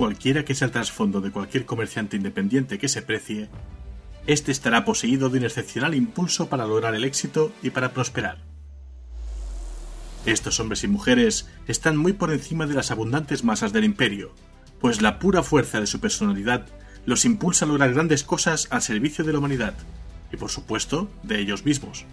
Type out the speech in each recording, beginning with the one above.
cualquiera que sea el trasfondo de cualquier comerciante independiente que se precie, este estará poseído de un excepcional impulso para lograr el éxito y para prosperar. Estos hombres y mujeres están muy por encima de las abundantes masas del imperio, pues la pura fuerza de su personalidad los impulsa a lograr grandes cosas al servicio de la humanidad, y por supuesto, de ellos mismos.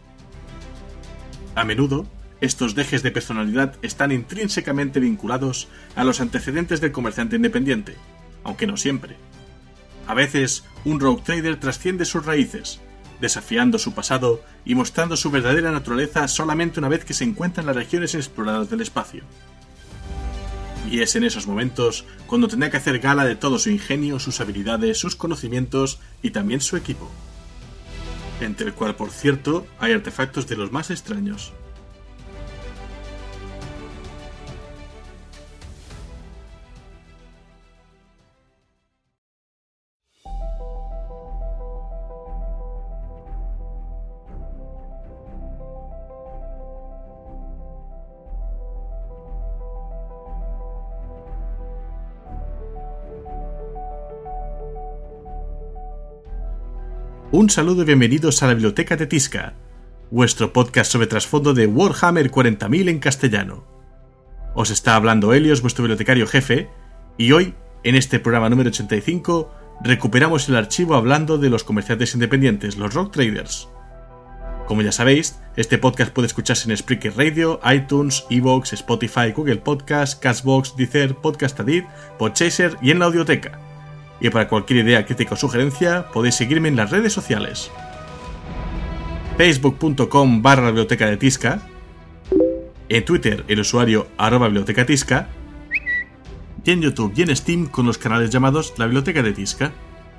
A menudo, estos dejes de personalidad están intrínsecamente vinculados a los antecedentes del comerciante independiente, aunque no siempre. A veces, un rogue trader trasciende sus raíces, desafiando su pasado y mostrando su verdadera naturaleza solamente una vez que se encuentra en las regiones inexploradas del espacio. Y es en esos momentos cuando tendrá que hacer gala de todo su ingenio, sus habilidades, sus conocimientos y también su equipo. Entre el cual, por cierto, hay artefactos de los más extraños. Un saludo y bienvenidos a la Biblioteca de Tizca, vuestro podcast sobre trasfondo de Warhammer 40.000 en castellano. Os está hablando Helios, vuestro bibliotecario jefe, y hoy, en este programa número 85, recuperamos el archivo hablando de los comerciantes independientes, los rogue traders. Como ya sabéis, este podcast puede escucharse en Spreaker Radio, iTunes, Evox, Spotify, Google Podcast, Castbox, Deezer, Podcast Addict, Podchaser y en la Audioteca. Y para cualquier idea, crítica o sugerencia, podéis seguirme en las redes sociales. Facebook.com/biblioteca de Tizca. En Twitter, el usuario @bibliotecatisca. Y en YouTube y en Steam con los canales llamados La Biblioteca de Tizca.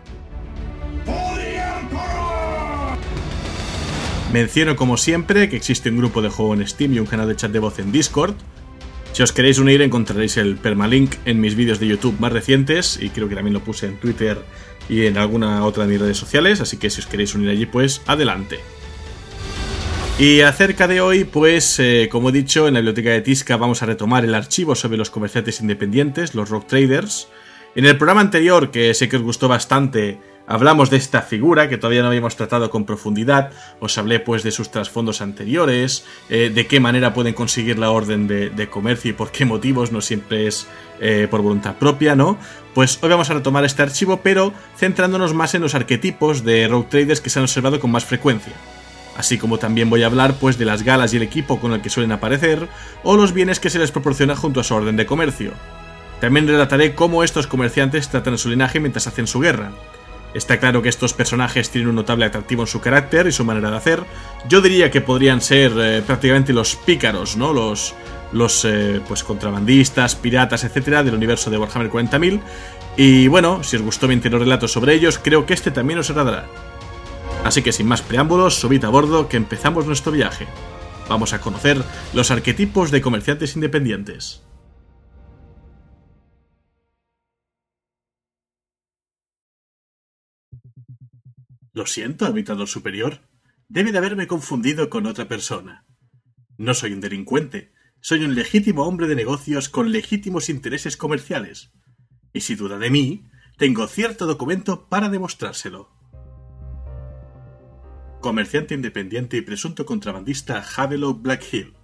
Menciono como siempre que existe un grupo de juego en Steam y un canal de chat de voz en Discord. Si os queréis unir encontraréis el permalink en mis vídeos de YouTube más recientes y creo que también lo puse en Twitter y en alguna otra de mis redes sociales, así que si os queréis unir allí pues adelante. Y acerca de hoy pues como he dicho en la Biblioteca de Tizca vamos a retomar el archivo sobre los comerciantes independientes, los rogue traders. En el programa anterior, que sé que os gustó bastante, hablamos de esta figura que todavía no habíamos tratado con profundidad. Os hablé pues de sus trasfondos anteriores, de qué manera pueden conseguir la orden de comercio y por qué motivos, no siempre es por voluntad propia, ¿no? Pues hoy vamos a retomar este archivo, pero centrándonos más en los arquetipos de rogue traders que se han observado con más frecuencia. Así como también voy a hablar pues de las galas y el equipo con el que suelen aparecer, o los bienes que se les proporciona junto a su orden de comercio. También relataré cómo estos comerciantes tratan su linaje mientras hacen su guerra. Está claro que estos personajes tienen un notable atractivo en su carácter y su manera de hacer. Yo diría que podrían ser prácticamente los pícaros, ¿no? Los pues contrabandistas, piratas, etcétera, del universo de Warhammer 40.000. Y bueno, si os gustó mi anterior relato sobre ellos, creo que este también os agradará. Así que sin más preámbulos, subid a bordo que empezamos nuestro viaje. Vamos a conocer los arquetipos de comerciantes independientes. Lo siento, habitador superior. Debe de haberme confundido con otra persona. No soy un delincuente, soy un legítimo hombre de negocios con legítimos intereses comerciales. Y si duda de mí, tengo cierto documento para demostrárselo. Comerciante independiente y presunto contrabandista Havelock Blackhill.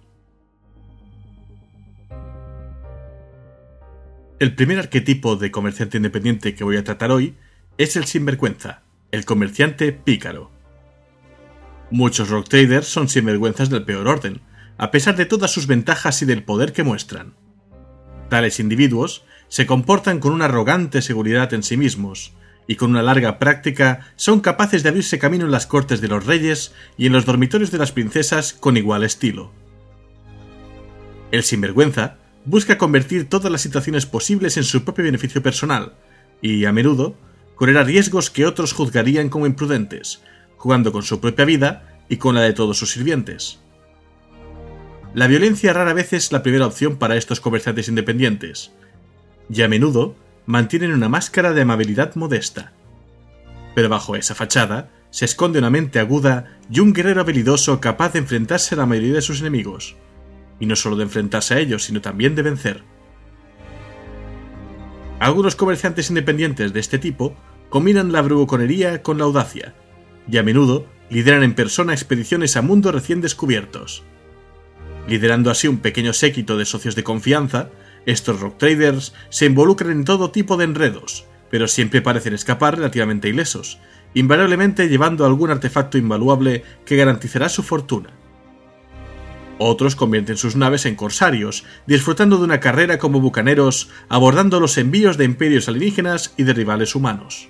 El primer arquetipo de comerciante independiente que voy a tratar hoy es el sinvergüenza, el comerciante pícaro. Muchos rogue traders son sinvergüenzas del peor orden, a pesar de todas sus ventajas y del poder que muestran. Tales individuos se comportan con una arrogante seguridad en sí mismos, y con una larga práctica son capaces de abrirse camino en las cortes de los reyes y en los dormitorios de las princesas con igual estilo. El sinvergüenza busca convertir todas las situaciones posibles en su propio beneficio personal, y, a menudo, correr a riesgos que otros juzgarían como imprudentes, jugando con su propia vida y con la de todos sus sirvientes. La violencia rara vez es la primera opción para estos comerciantes independientes, y a menudo mantienen una máscara de amabilidad modesta. Pero bajo esa fachada se esconde una mente aguda y un guerrero habilidoso capaz de enfrentarse a la mayoría de sus enemigos, y no solo de enfrentarse a ellos, sino también de vencer. Algunos comerciantes independientes de este tipo combinan la bravuconería con la audacia, y a menudo lideran en persona expediciones a mundos recién descubiertos. Liderando así un pequeño séquito de socios de confianza, estos rogue traders se involucran en todo tipo de enredos, pero siempre parecen escapar relativamente ilesos, invariablemente llevando algún artefacto invaluable que garantizará su fortuna. Otros convierten sus naves en corsarios, disfrutando de una carrera como bucaneros, abordando los envíos de imperios alienígenas y de rivales humanos.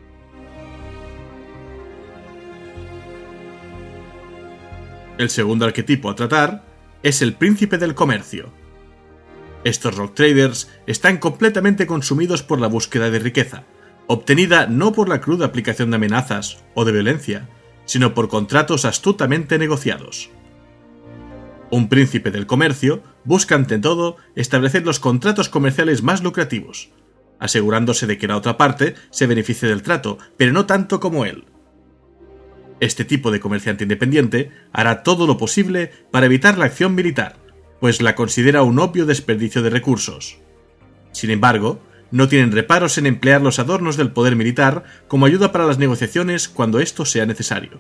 El segundo arquetipo a tratar es el príncipe del comercio. Estos rogue traders están completamente consumidos por la búsqueda de riqueza, obtenida no por la cruda aplicación de amenazas o de violencia, sino por contratos astutamente negociados. Un príncipe del comercio busca ante todo establecer los contratos comerciales más lucrativos, asegurándose de que la otra parte se beneficie del trato, pero no tanto como él. Este tipo de comerciante independiente hará todo lo posible para evitar la acción militar, pues la considera un obvio desperdicio de recursos. Sin embargo, no tienen reparos en emplear los adornos del poder militar como ayuda para las negociaciones cuando esto sea necesario.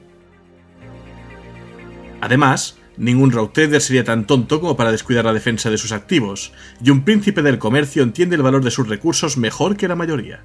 Además, ningún rogue trader sería tan tonto como para descuidar la defensa de sus activos, y un príncipe del comercio entiende el valor de sus recursos mejor que la mayoría.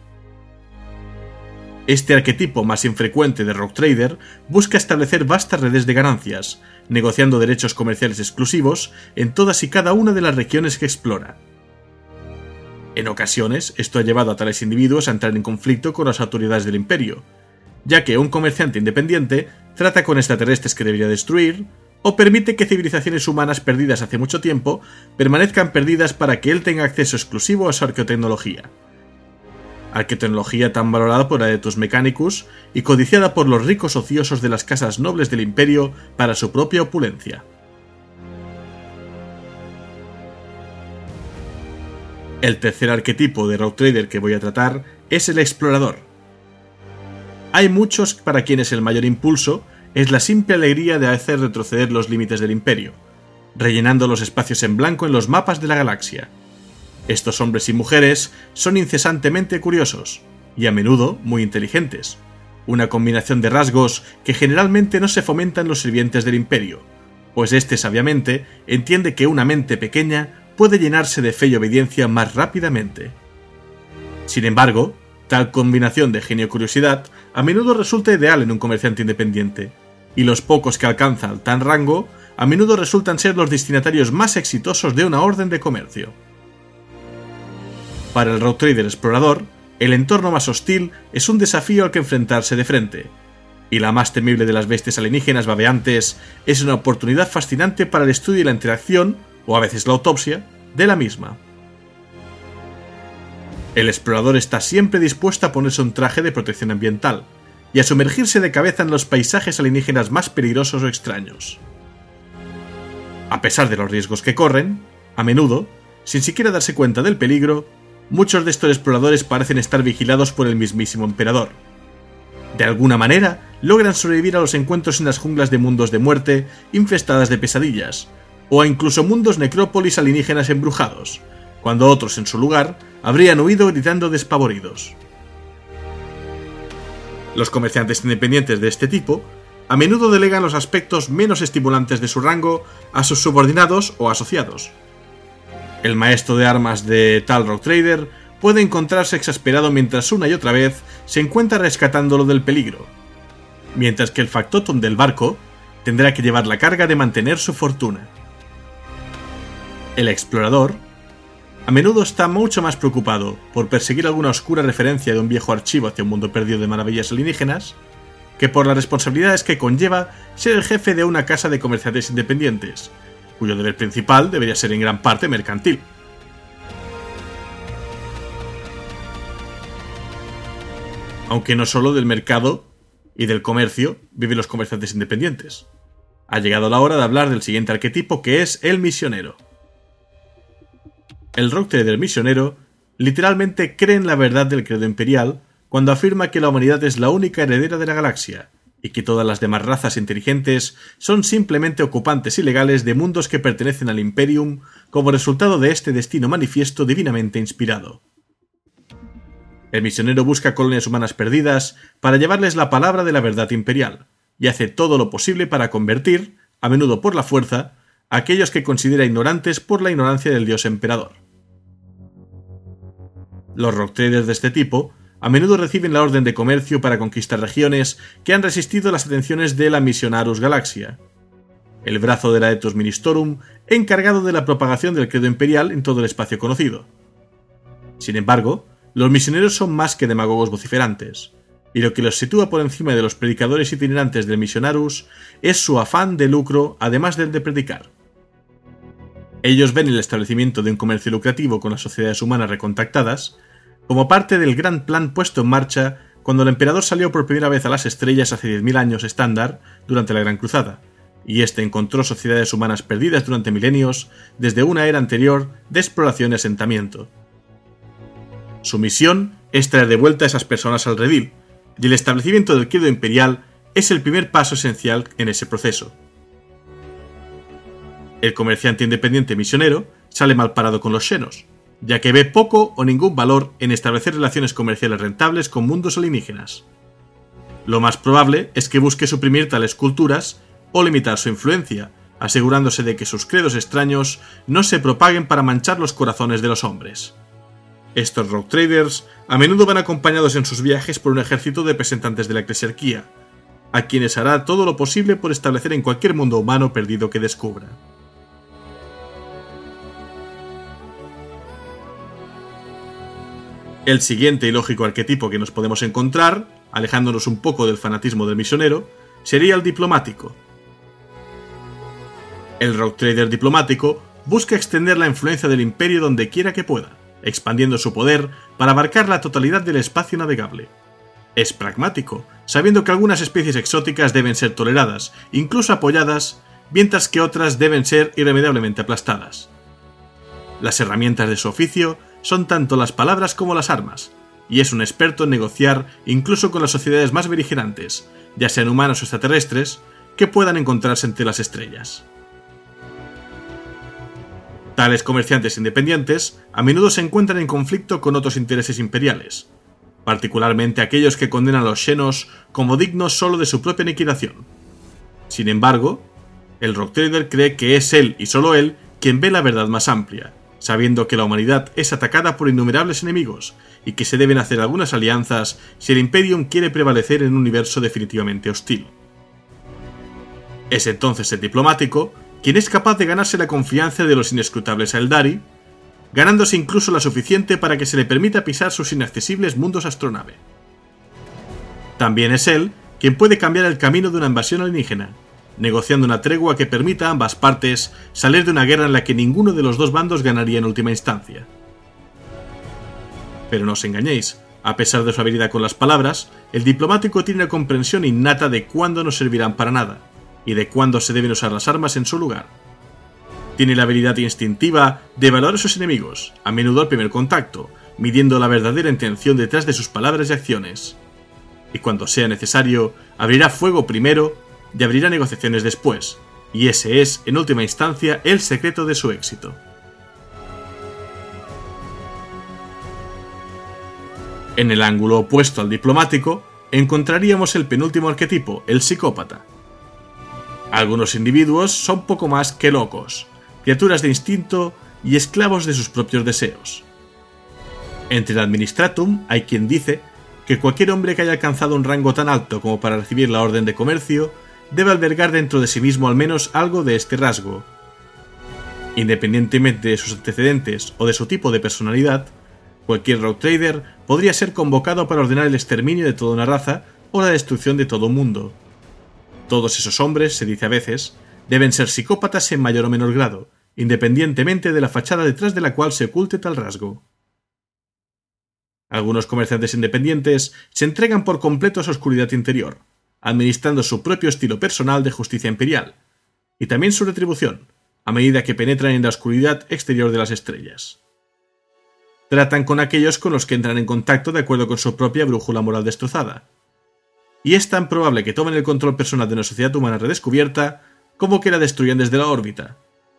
Este arquetipo más infrecuente de rogue trader busca establecer vastas redes de ganancias, negociando derechos comerciales exclusivos en todas y cada una de las regiones que explora. En ocasiones, esto ha llevado a tales individuos a entrar en conflicto con las autoridades del imperio, ya que un comerciante independiente trata con extraterrestres que debería destruir, o permite que civilizaciones humanas perdidas hace mucho tiempo permanezcan perdidas para que él tenga acceso exclusivo a su arqueotecnología. Arqueotecnología tan valorada por Aetus Mechanicus y codiciada por los ricos ociosos de las casas nobles del imperio para su propia opulencia. El tercer arquetipo de rogue trader que voy a tratar es el explorador. Hay muchos para quienes el mayor impulso es la simple alegría de hacer retroceder los límites del imperio, rellenando los espacios en blanco en los mapas de la galaxia. Estos hombres y mujeres son incesantemente curiosos, y a menudo muy inteligentes, una combinación de rasgos que generalmente no se fomenta en los sirvientes del imperio, pues éste sabiamente entiende que una mente pequeña puede llenarse de fe y obediencia más rápidamente. Sin embargo, tal combinación de genio y curiosidad a menudo resulta ideal en un comerciante independiente, y los pocos que alcanzan tan rango a menudo resultan ser los destinatarios más exitosos de una orden de comercio. Para el rogue trader explorador, el entorno más hostil es un desafío al que enfrentarse de frente, y la más temible de las bestias alienígenas babeantes es una oportunidad fascinante para el estudio y la interacción, o a veces la autopsia, de la misma. El explorador está siempre dispuesto a ponerse un traje de protección ambiental y a sumergirse de cabeza en los paisajes alienígenas más peligrosos o extraños. A pesar de los riesgos que corren, a menudo, sin siquiera darse cuenta del peligro, muchos de estos exploradores parecen estar vigilados por el mismísimo emperador. De alguna manera, logran sobrevivir a los encuentros en las junglas de mundos de muerte infestadas de pesadillas, o a incluso mundos necrópolis alienígenas embrujados, cuando otros en su lugar habrían huido gritando despavoridos. Los comerciantes independientes de este tipo a menudo delegan los aspectos menos estimulantes de su rango a sus subordinados o asociados. El maestro de armas de tal rogue trader puede encontrarse exasperado mientras una y otra vez se encuentra rescatándolo del peligro, mientras que el factotum del barco tendrá que llevar la carga de mantener su fortuna. El explorador a menudo está mucho más preocupado por perseguir alguna oscura referencia de un viejo archivo hacia un mundo perdido de maravillas alienígenas que por las responsabilidades que conlleva ser el jefe de una casa de comerciantes independientes, cuyo deber principal debería ser en gran parte mercantil. Aunque no solo del mercado y del comercio viven los comerciantes independientes. Ha llegado la hora de hablar del siguiente arquetipo, que es el misionero. El rogue trader misionero literalmente cree en la verdad del credo imperial cuando afirma que la humanidad es la única heredera de la galaxia y que todas las demás razas inteligentes son simplemente ocupantes ilegales de mundos que pertenecen al Imperium como resultado de este destino manifiesto divinamente inspirado. El misionero busca colonias humanas perdidas para llevarles la palabra de la verdad imperial, y hace todo lo posible para convertir, a menudo por la fuerza, a aquellos que considera ignorantes por la ignorancia del dios emperador. Los rogue traders de este tipo a menudo reciben la orden de comercio para conquistar regiones que han resistido las atenciones de la Missionarus Galaxia, el brazo de la Ethos Ministorum encargado de la propagación del credo imperial en todo el espacio conocido. Sin embargo, los misioneros son más que demagogos vociferantes, y lo que los sitúa por encima de los predicadores itinerantes del Missionarus es su afán de lucro además del de predicar. Ellos ven el establecimiento de un comercio lucrativo con las sociedades humanas recontactadas como parte del gran plan puesto en marcha cuando el emperador salió por primera vez a las estrellas hace 10.000 años estándar durante la Gran Cruzada, y este encontró sociedades humanas perdidas durante milenios desde una era anterior de exploración y asentamiento. Su misión es traer de vuelta a esas personas al redil, y el establecimiento del credo imperial es el primer paso esencial en ese proceso. El comerciante independiente misionero sale mal parado con los xenos, ya que ve poco o ningún valor en establecer relaciones comerciales rentables con mundos alienígenas. Lo más probable es que busque suprimir tales culturas o limitar su influencia, asegurándose de que sus credos extraños no se propaguen para manchar los corazones de los hombres. Estos rogue traders a menudo van acompañados en sus viajes por un ejército de representantes de la eclesiarquía, a quienes hará todo lo posible por establecer en cualquier mundo humano perdido que descubra. El siguiente y lógico arquetipo que nos podemos encontrar, alejándonos un poco del fanatismo del misionero, sería el diplomático. El rogue trader diplomático busca extender la influencia del imperio donde quiera que pueda, expandiendo su poder para abarcar la totalidad del espacio navegable. Es pragmático, sabiendo que algunas especies exóticas deben ser toleradas, incluso apoyadas, mientras que otras deben ser irremediablemente aplastadas. Las herramientas de su oficio son tanto las palabras como las armas, y es un experto en negociar incluso con las sociedades más beligerantes, ya sean humanos o extraterrestres, que puedan encontrarse entre las estrellas. Tales comerciantes independientes a menudo se encuentran en conflicto con otros intereses imperiales, particularmente aquellos que condenan a los xenos como dignos solo de su propia aniquilación. Sin embargo, el rogue trader cree que es él y solo él quien ve la verdad más amplia, sabiendo que la humanidad es atacada por innumerables enemigos y que se deben hacer algunas alianzas si el Imperium quiere prevalecer en un universo definitivamente hostil. Es entonces el diplomático quien es capaz de ganarse la confianza de los inescrutables Aeldari, ganándose incluso la suficiente para que se le permita pisar sus inaccesibles mundos astronave. También es él quien puede cambiar el camino de una invasión alienígena, negociando una tregua que permita a ambas partes salir de una guerra en la que ninguno de los dos bandos ganaría en última instancia. Pero no os engañéis, a pesar de su habilidad con las palabras, el diplomático tiene una comprensión innata de cuándo no servirán para nada, y de cuándo se deben usar las armas en su lugar. Tiene la habilidad instintiva de evaluar a sus enemigos, a menudo al primer contacto, midiendo la verdadera intención detrás de sus palabras y acciones. Y cuando sea necesario, abrirá fuego primero y abrirá negociaciones después, y ese es, en última instancia, el secreto de su éxito. En el ángulo opuesto al diplomático, encontraríamos el penúltimo arquetipo, el psicópata. Algunos individuos son poco más que locos, criaturas de instinto y esclavos de sus propios deseos. Entre el administratum hay quien dice que cualquier hombre que haya alcanzado un rango tan alto como para recibir la orden de comercio debe albergar dentro de sí mismo al menos algo de este rasgo. Independientemente de sus antecedentes o de su tipo de personalidad, cualquier rogue trader podría ser convocado para ordenar el exterminio de toda una raza o la destrucción de todo un mundo. Todos esos hombres, se dice a veces, deben ser psicópatas en mayor o menor grado, independientemente de la fachada detrás de la cual se oculte tal rasgo. Algunos comerciantes independientes se entregan por completo a su oscuridad interior, administrando su propio estilo personal de justicia imperial, y también su retribución, a medida que penetran en la oscuridad exterior de las estrellas. Tratan con aquellos con los que entran en contacto de acuerdo con su propia brújula moral destrozada, y es tan probable que tomen el control personal de una sociedad humana redescubierta como que la destruyan desde la órbita.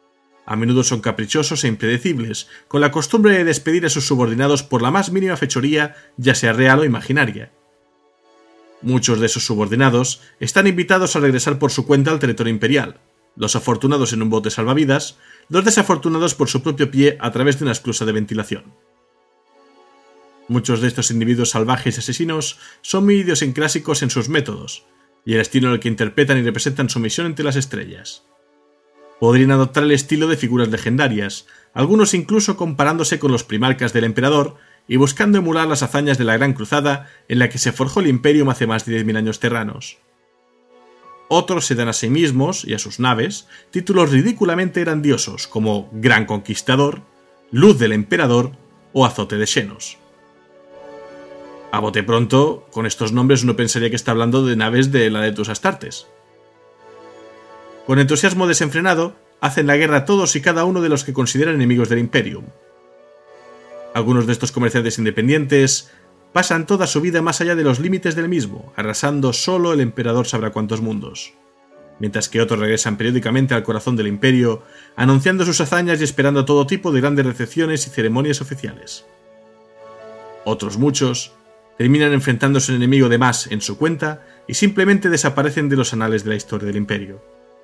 a menudo son caprichosos e impredecibles, con la costumbre de despedir a sus subordinados por la más mínima fechoría, ya sea real o imaginaria. Muchos de esos subordinados están invitados a regresar por su cuenta al territorio imperial, los afortunados en un bote salvavidas, los desafortunados por su propio pie a través de una esclusa de ventilación. Muchos de estos individuos salvajes y asesinos son muy idiosincrásicos en sus métodos, y el estilo en el que interpretan y representan su misión entre las estrellas. Podrían adoptar el estilo de figuras legendarias, algunos incluso comparándose con los primarcas del emperador y buscando emular las hazañas de la Gran Cruzada en la que se forjó el Imperium hace más de 10.000 años terranos. Otros se dan a sí mismos y a sus naves títulos ridículamente grandiosos como Gran Conquistador, Luz del Emperador o Azote de Xenos. A bote pronto, con estos nombres uno pensaría que está hablando de naves de la Adeptus Astartes. Con entusiasmo desenfrenado, hacen la guerra a todos y cada uno de los que consideran enemigos del Imperium. Algunos de estos comerciantes independientes pasan toda su vida más allá de los límites del mismo, arrasando solo el emperador sabrá cuántos mundos, mientras que otros regresan periódicamente al corazón del Imperio, anunciando sus hazañas y esperando todo tipo de grandes recepciones y ceremonias oficiales. Otros muchos terminan enfrentándose a un enemigo de más en su cuenta y simplemente desaparecen de los anales de la historia del Imperio.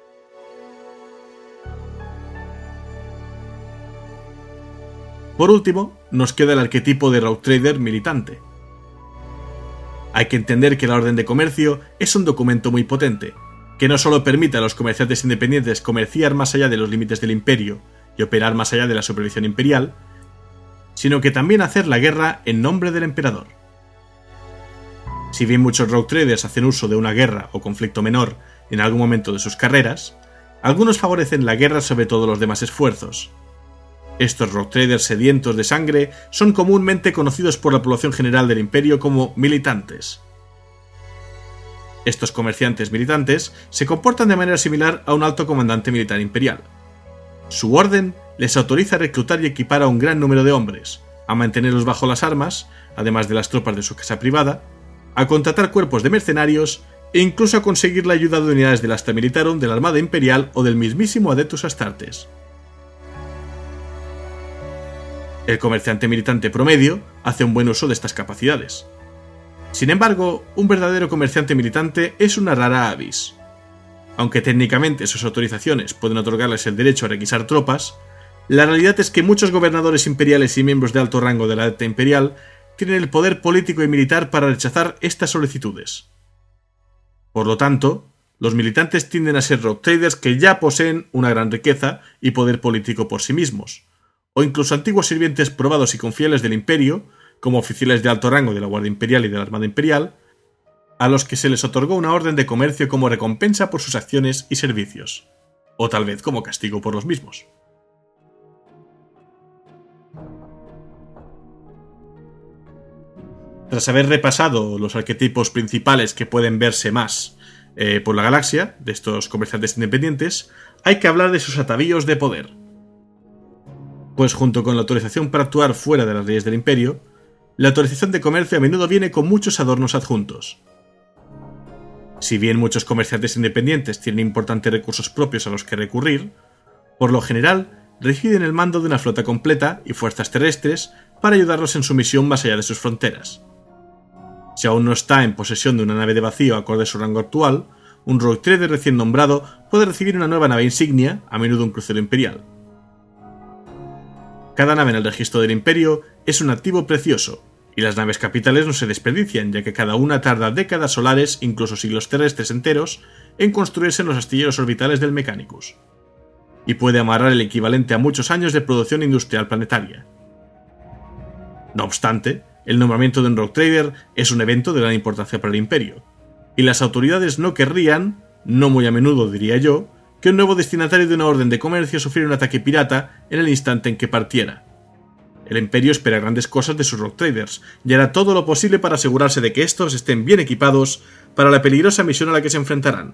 Por último, nos queda el arquetipo de Rogue Trader militante. Hay que entender que la Orden de Comercio es un documento muy potente, que no solo permite a los comerciantes independientes comerciar más allá de los límites del Imperio y operar más allá de la supervisión imperial, sino que también hacer la guerra en nombre del emperador. Si bien muchos Rogue Traders hacen uso de una guerra o conflicto menor en algún momento de sus carreras, algunos favorecen la guerra sobre todos los demás esfuerzos. Estos Rogue Traders sedientos de sangre son comúnmente conocidos por la población general del Imperio como militantes. Estos comerciantes militantes se comportan de manera similar a un alto comandante militar imperial. Su orden les autoriza a reclutar y equipar a un gran número de hombres, a mantenerlos bajo las armas, además de las tropas de su casa privada, a contratar cuerpos de mercenarios e incluso a conseguir la ayuda de unidades del Astra Militarum, de la Armada Imperial o del mismísimo Adeptus Astartes. El comerciante militante promedio hace un buen uso de estas capacidades. Sin embargo, un verdadero comerciante militante es una rara avis. Aunque técnicamente sus autorizaciones pueden otorgarles el derecho a requisar tropas, la realidad es que muchos gobernadores imperiales y miembros de alto rango de la Adepta Imperial tienen el poder político y militar para rechazar estas solicitudes. Por lo tanto, los militantes tienden a ser Rogue Traders que ya poseen una gran riqueza y poder político por sí mismos, o incluso antiguos sirvientes probados y confiables del Imperio, como oficiales de alto rango de la Guardia Imperial y de la Armada Imperial, a los que se les otorgó una orden de comercio como recompensa por sus acciones y servicios, o tal vez como castigo por los mismos. Tras haber repasado los arquetipos principales que pueden verse más por la galaxia de estos comerciantes independientes, hay que hablar de sus atavíos de poder. Pues junto con la autorización para actuar fuera de las leyes del Imperio, la autorización de comercio a menudo viene con muchos adornos adjuntos. Si bien muchos comerciantes independientes tienen importantes recursos propios a los que recurrir, por lo general reciben el mando de una flota completa y fuerzas terrestres para ayudarlos en su misión más allá de sus fronteras. Si aún no está en posesión de una nave de vacío acorde a su rango actual, un Rogue Trader recién nombrado puede recibir una nueva nave insignia, a menudo un crucero imperial. Cada nave en el registro del Imperio es un activo precioso, y las naves capitales no se desperdician, ya que cada una tarda décadas solares, incluso siglos terrestres enteros, en construirse en los astilleros orbitales del Mechanicus, y puede amarrar el equivalente a muchos años de producción industrial planetaria. No obstante, el nombramiento de un Rogue Trader es un evento de gran importancia para el Imperio, y las autoridades no querrían, no muy a menudo diría yo, que un nuevo destinatario de una orden de comercio sufriera un ataque pirata en el instante en que partiera. El Imperio espera grandes cosas de sus Rogue Traders y hará todo lo posible para asegurarse de que estos estén bien equipados para la peligrosa misión a la que se enfrentarán.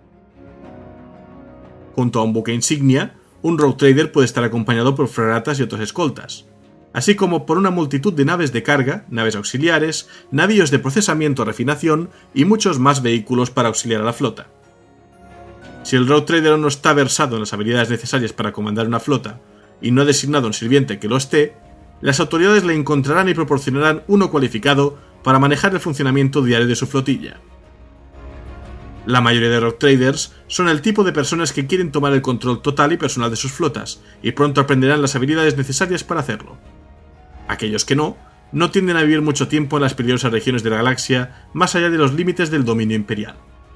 Junto a un buque insignia, un Rogue Trader puede estar acompañado por fragatas y otras escoltas, así como por una multitud de naves de carga, naves auxiliares, navíos de procesamiento o refinación y muchos más vehículos para auxiliar a la flota. Si el Rogue Trader no está versado en las habilidades necesarias para comandar una flota y no ha designado un sirviente que lo esté, las autoridades le encontrarán y proporcionarán uno cualificado para manejar el funcionamiento diario de su flotilla. La mayoría de Rogue Traders son el tipo de personas que quieren tomar el control total y personal de sus flotas, y pronto aprenderán las habilidades necesarias para hacerlo. Aquellos que no tienden a vivir mucho tiempo en las peligrosas regiones de la galaxia, más allá de los límites del dominio imperial.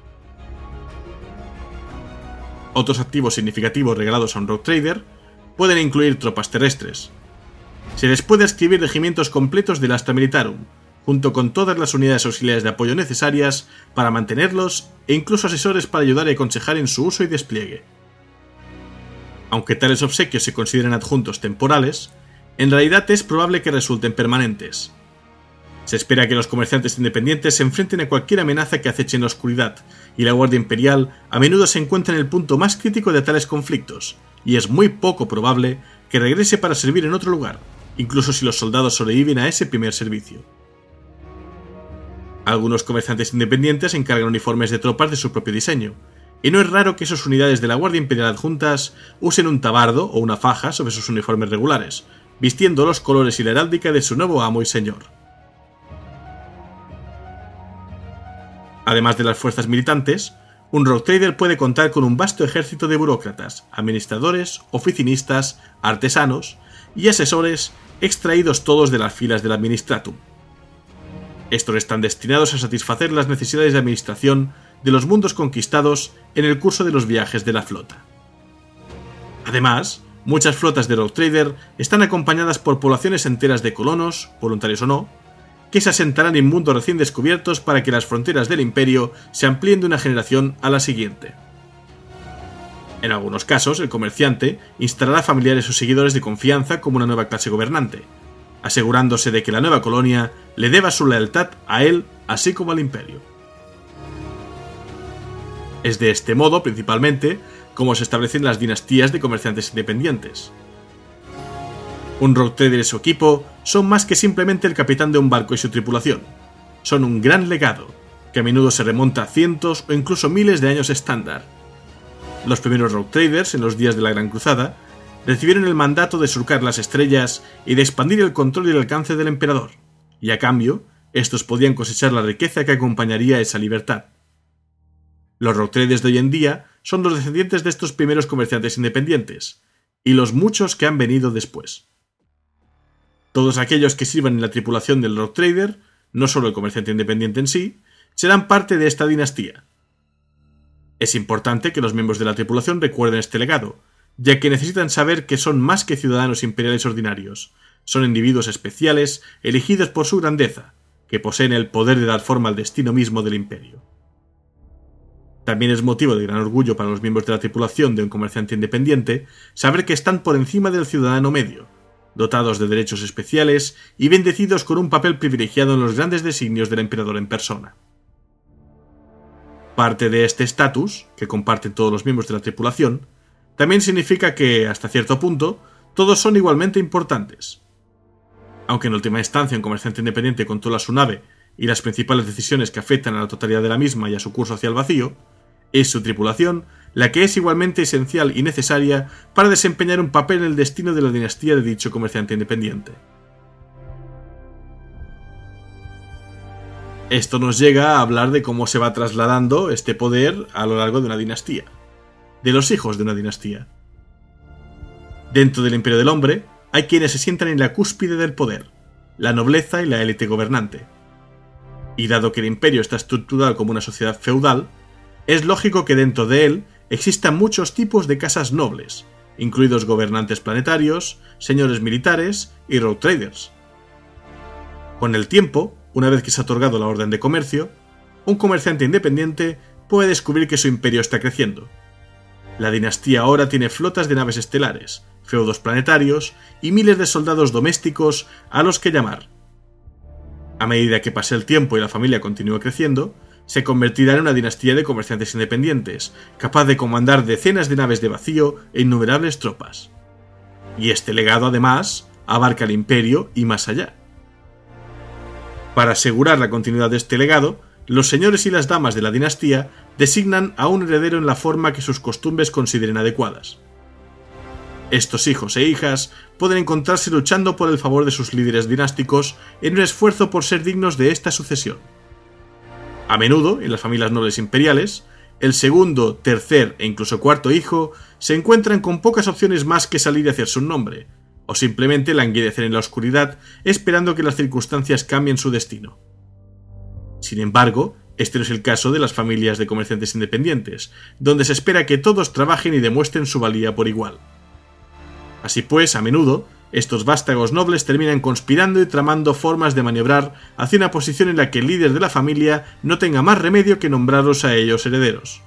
Otros activos significativos regalados a un Rogue Trader pueden incluir tropas terrestres. Se les puede escribir regimientos completos del Astra Militarum, junto con todas las unidades auxiliares de apoyo necesarias para mantenerlos e incluso asesores para ayudar y aconsejar en su uso y despliegue. Aunque tales obsequios se consideren adjuntos temporales, en realidad es probable que resulten permanentes. Se espera que los comerciantes independientes se enfrenten a cualquier amenaza que aceche en la oscuridad, y la Guardia Imperial a menudo se encuentra en el punto más crítico de tales conflictos, y es muy poco probable que regrese para servir en otro lugar, incluso si los soldados sobreviven a ese primer servicio. Algunos comerciantes independientes encargan uniformes de tropas de su propio diseño, y no es raro que esas unidades de la Guardia Imperial adjuntas usen un tabardo o una faja sobre sus uniformes regulares, vistiendo los colores y la heráldica de su nuevo amo y señor. Además de las fuerzas militantes, un Rogue Trader puede contar con un vasto ejército de burócratas, administradores, oficinistas, artesanos y asesores extraídos todos de las filas del Administratum. Estos están destinados a satisfacer las necesidades de administración de los mundos conquistados en el curso de los viajes de la flota. Además, muchas flotas de Rogue Trader están acompañadas por poblaciones enteras de colonos, voluntarios o no, que se asentarán en mundos recién descubiertos para que las fronteras del imperio se amplíen de una generación a la siguiente. En algunos casos, el comerciante instalará familiares o seguidores de confianza como una nueva clase gobernante, asegurándose de que la nueva colonia le deba su lealtad a él así como al imperio. Es de este modo, principalmente, como se establecen las dinastías de comerciantes independientes. Un Rogue Trader y su equipo son más que simplemente el capitán de un barco y su tripulación. Son un gran legado, que a menudo se remonta a cientos o incluso miles de años estándar. Los primeros Rogue Traders, en los días de la Gran Cruzada, recibieron el mandato de surcar las estrellas y de expandir el control y el alcance del emperador, y a cambio, estos podían cosechar la riqueza que acompañaría esa libertad. Los Rogue Traders de hoy en día son los descendientes de estos primeros comerciantes independientes, y los muchos que han venido después. Todos aquellos que sirvan en la tripulación del Rogue Trader, no solo el comerciante independiente en sí, serán parte de esta dinastía. Es importante que los miembros de la tripulación recuerden este legado, ya que necesitan saber que son más que ciudadanos imperiales ordinarios, son individuos especiales elegidos por su grandeza, que poseen el poder de dar forma al destino mismo del imperio. También es motivo de gran orgullo para los miembros de la tripulación de un comerciante independiente saber que están por encima del ciudadano medio, dotados de derechos especiales y bendecidos con un papel privilegiado en los grandes designios del emperador en persona. Parte de este estatus, que comparten todos los miembros de la tripulación, también significa que, hasta cierto punto, todos son igualmente importantes. Aunque en última instancia un comerciante independiente controla su nave y las principales decisiones que afectan a la totalidad de la misma y a su curso hacia el vacío, es su tripulación la que es igualmente esencial y necesaria para desempeñar un papel en el destino de la dinastía de dicho comerciante independiente. Esto nos llega a hablar de cómo se va trasladando este poder a lo largo de una dinastía, de los hijos de una dinastía. Dentro del Imperio del Hombre hay quienes se sientan en la cúspide del poder, la nobleza y la élite gobernante. Y dado que el imperio está estructurado como una sociedad feudal, es lógico que dentro de él existan muchos tipos de casas nobles, incluidos gobernantes planetarios, señores militares y rogue traders. Con el tiempo, una vez que se ha otorgado la orden de comercio, un comerciante independiente puede descubrir que su imperio está creciendo. La dinastía ahora tiene flotas de naves estelares, feudos planetarios y miles de soldados domésticos a los que llamar. A medida que pase el tiempo y la familia continúe creciendo, se convertirá en una dinastía de comerciantes independientes, capaz de comandar decenas de naves de vacío e innumerables tropas. Y este legado, además, abarca el imperio y más allá. Para asegurar la continuidad de este legado, los señores y las damas de la dinastía designan a un heredero en la forma que sus costumbres consideren adecuadas. Estos hijos e hijas pueden encontrarse luchando por el favor de sus líderes dinásticos en un esfuerzo por ser dignos de esta sucesión. A menudo, en las familias nobles imperiales, el segundo, tercer e incluso cuarto hijo se encuentran con pocas opciones más que salir y hacerse un nombre, o simplemente languidecen en la oscuridad esperando que las circunstancias cambien su destino. Sin embargo, este no es el caso de las familias de comerciantes independientes, donde se espera que todos trabajen y demuestren su valía por igual. Así pues, a menudo, estos vástagos nobles terminan conspirando y tramando formas de maniobrar hacia una posición en la que el líder de la familia no tenga más remedio que nombrarlos a ellos herederos.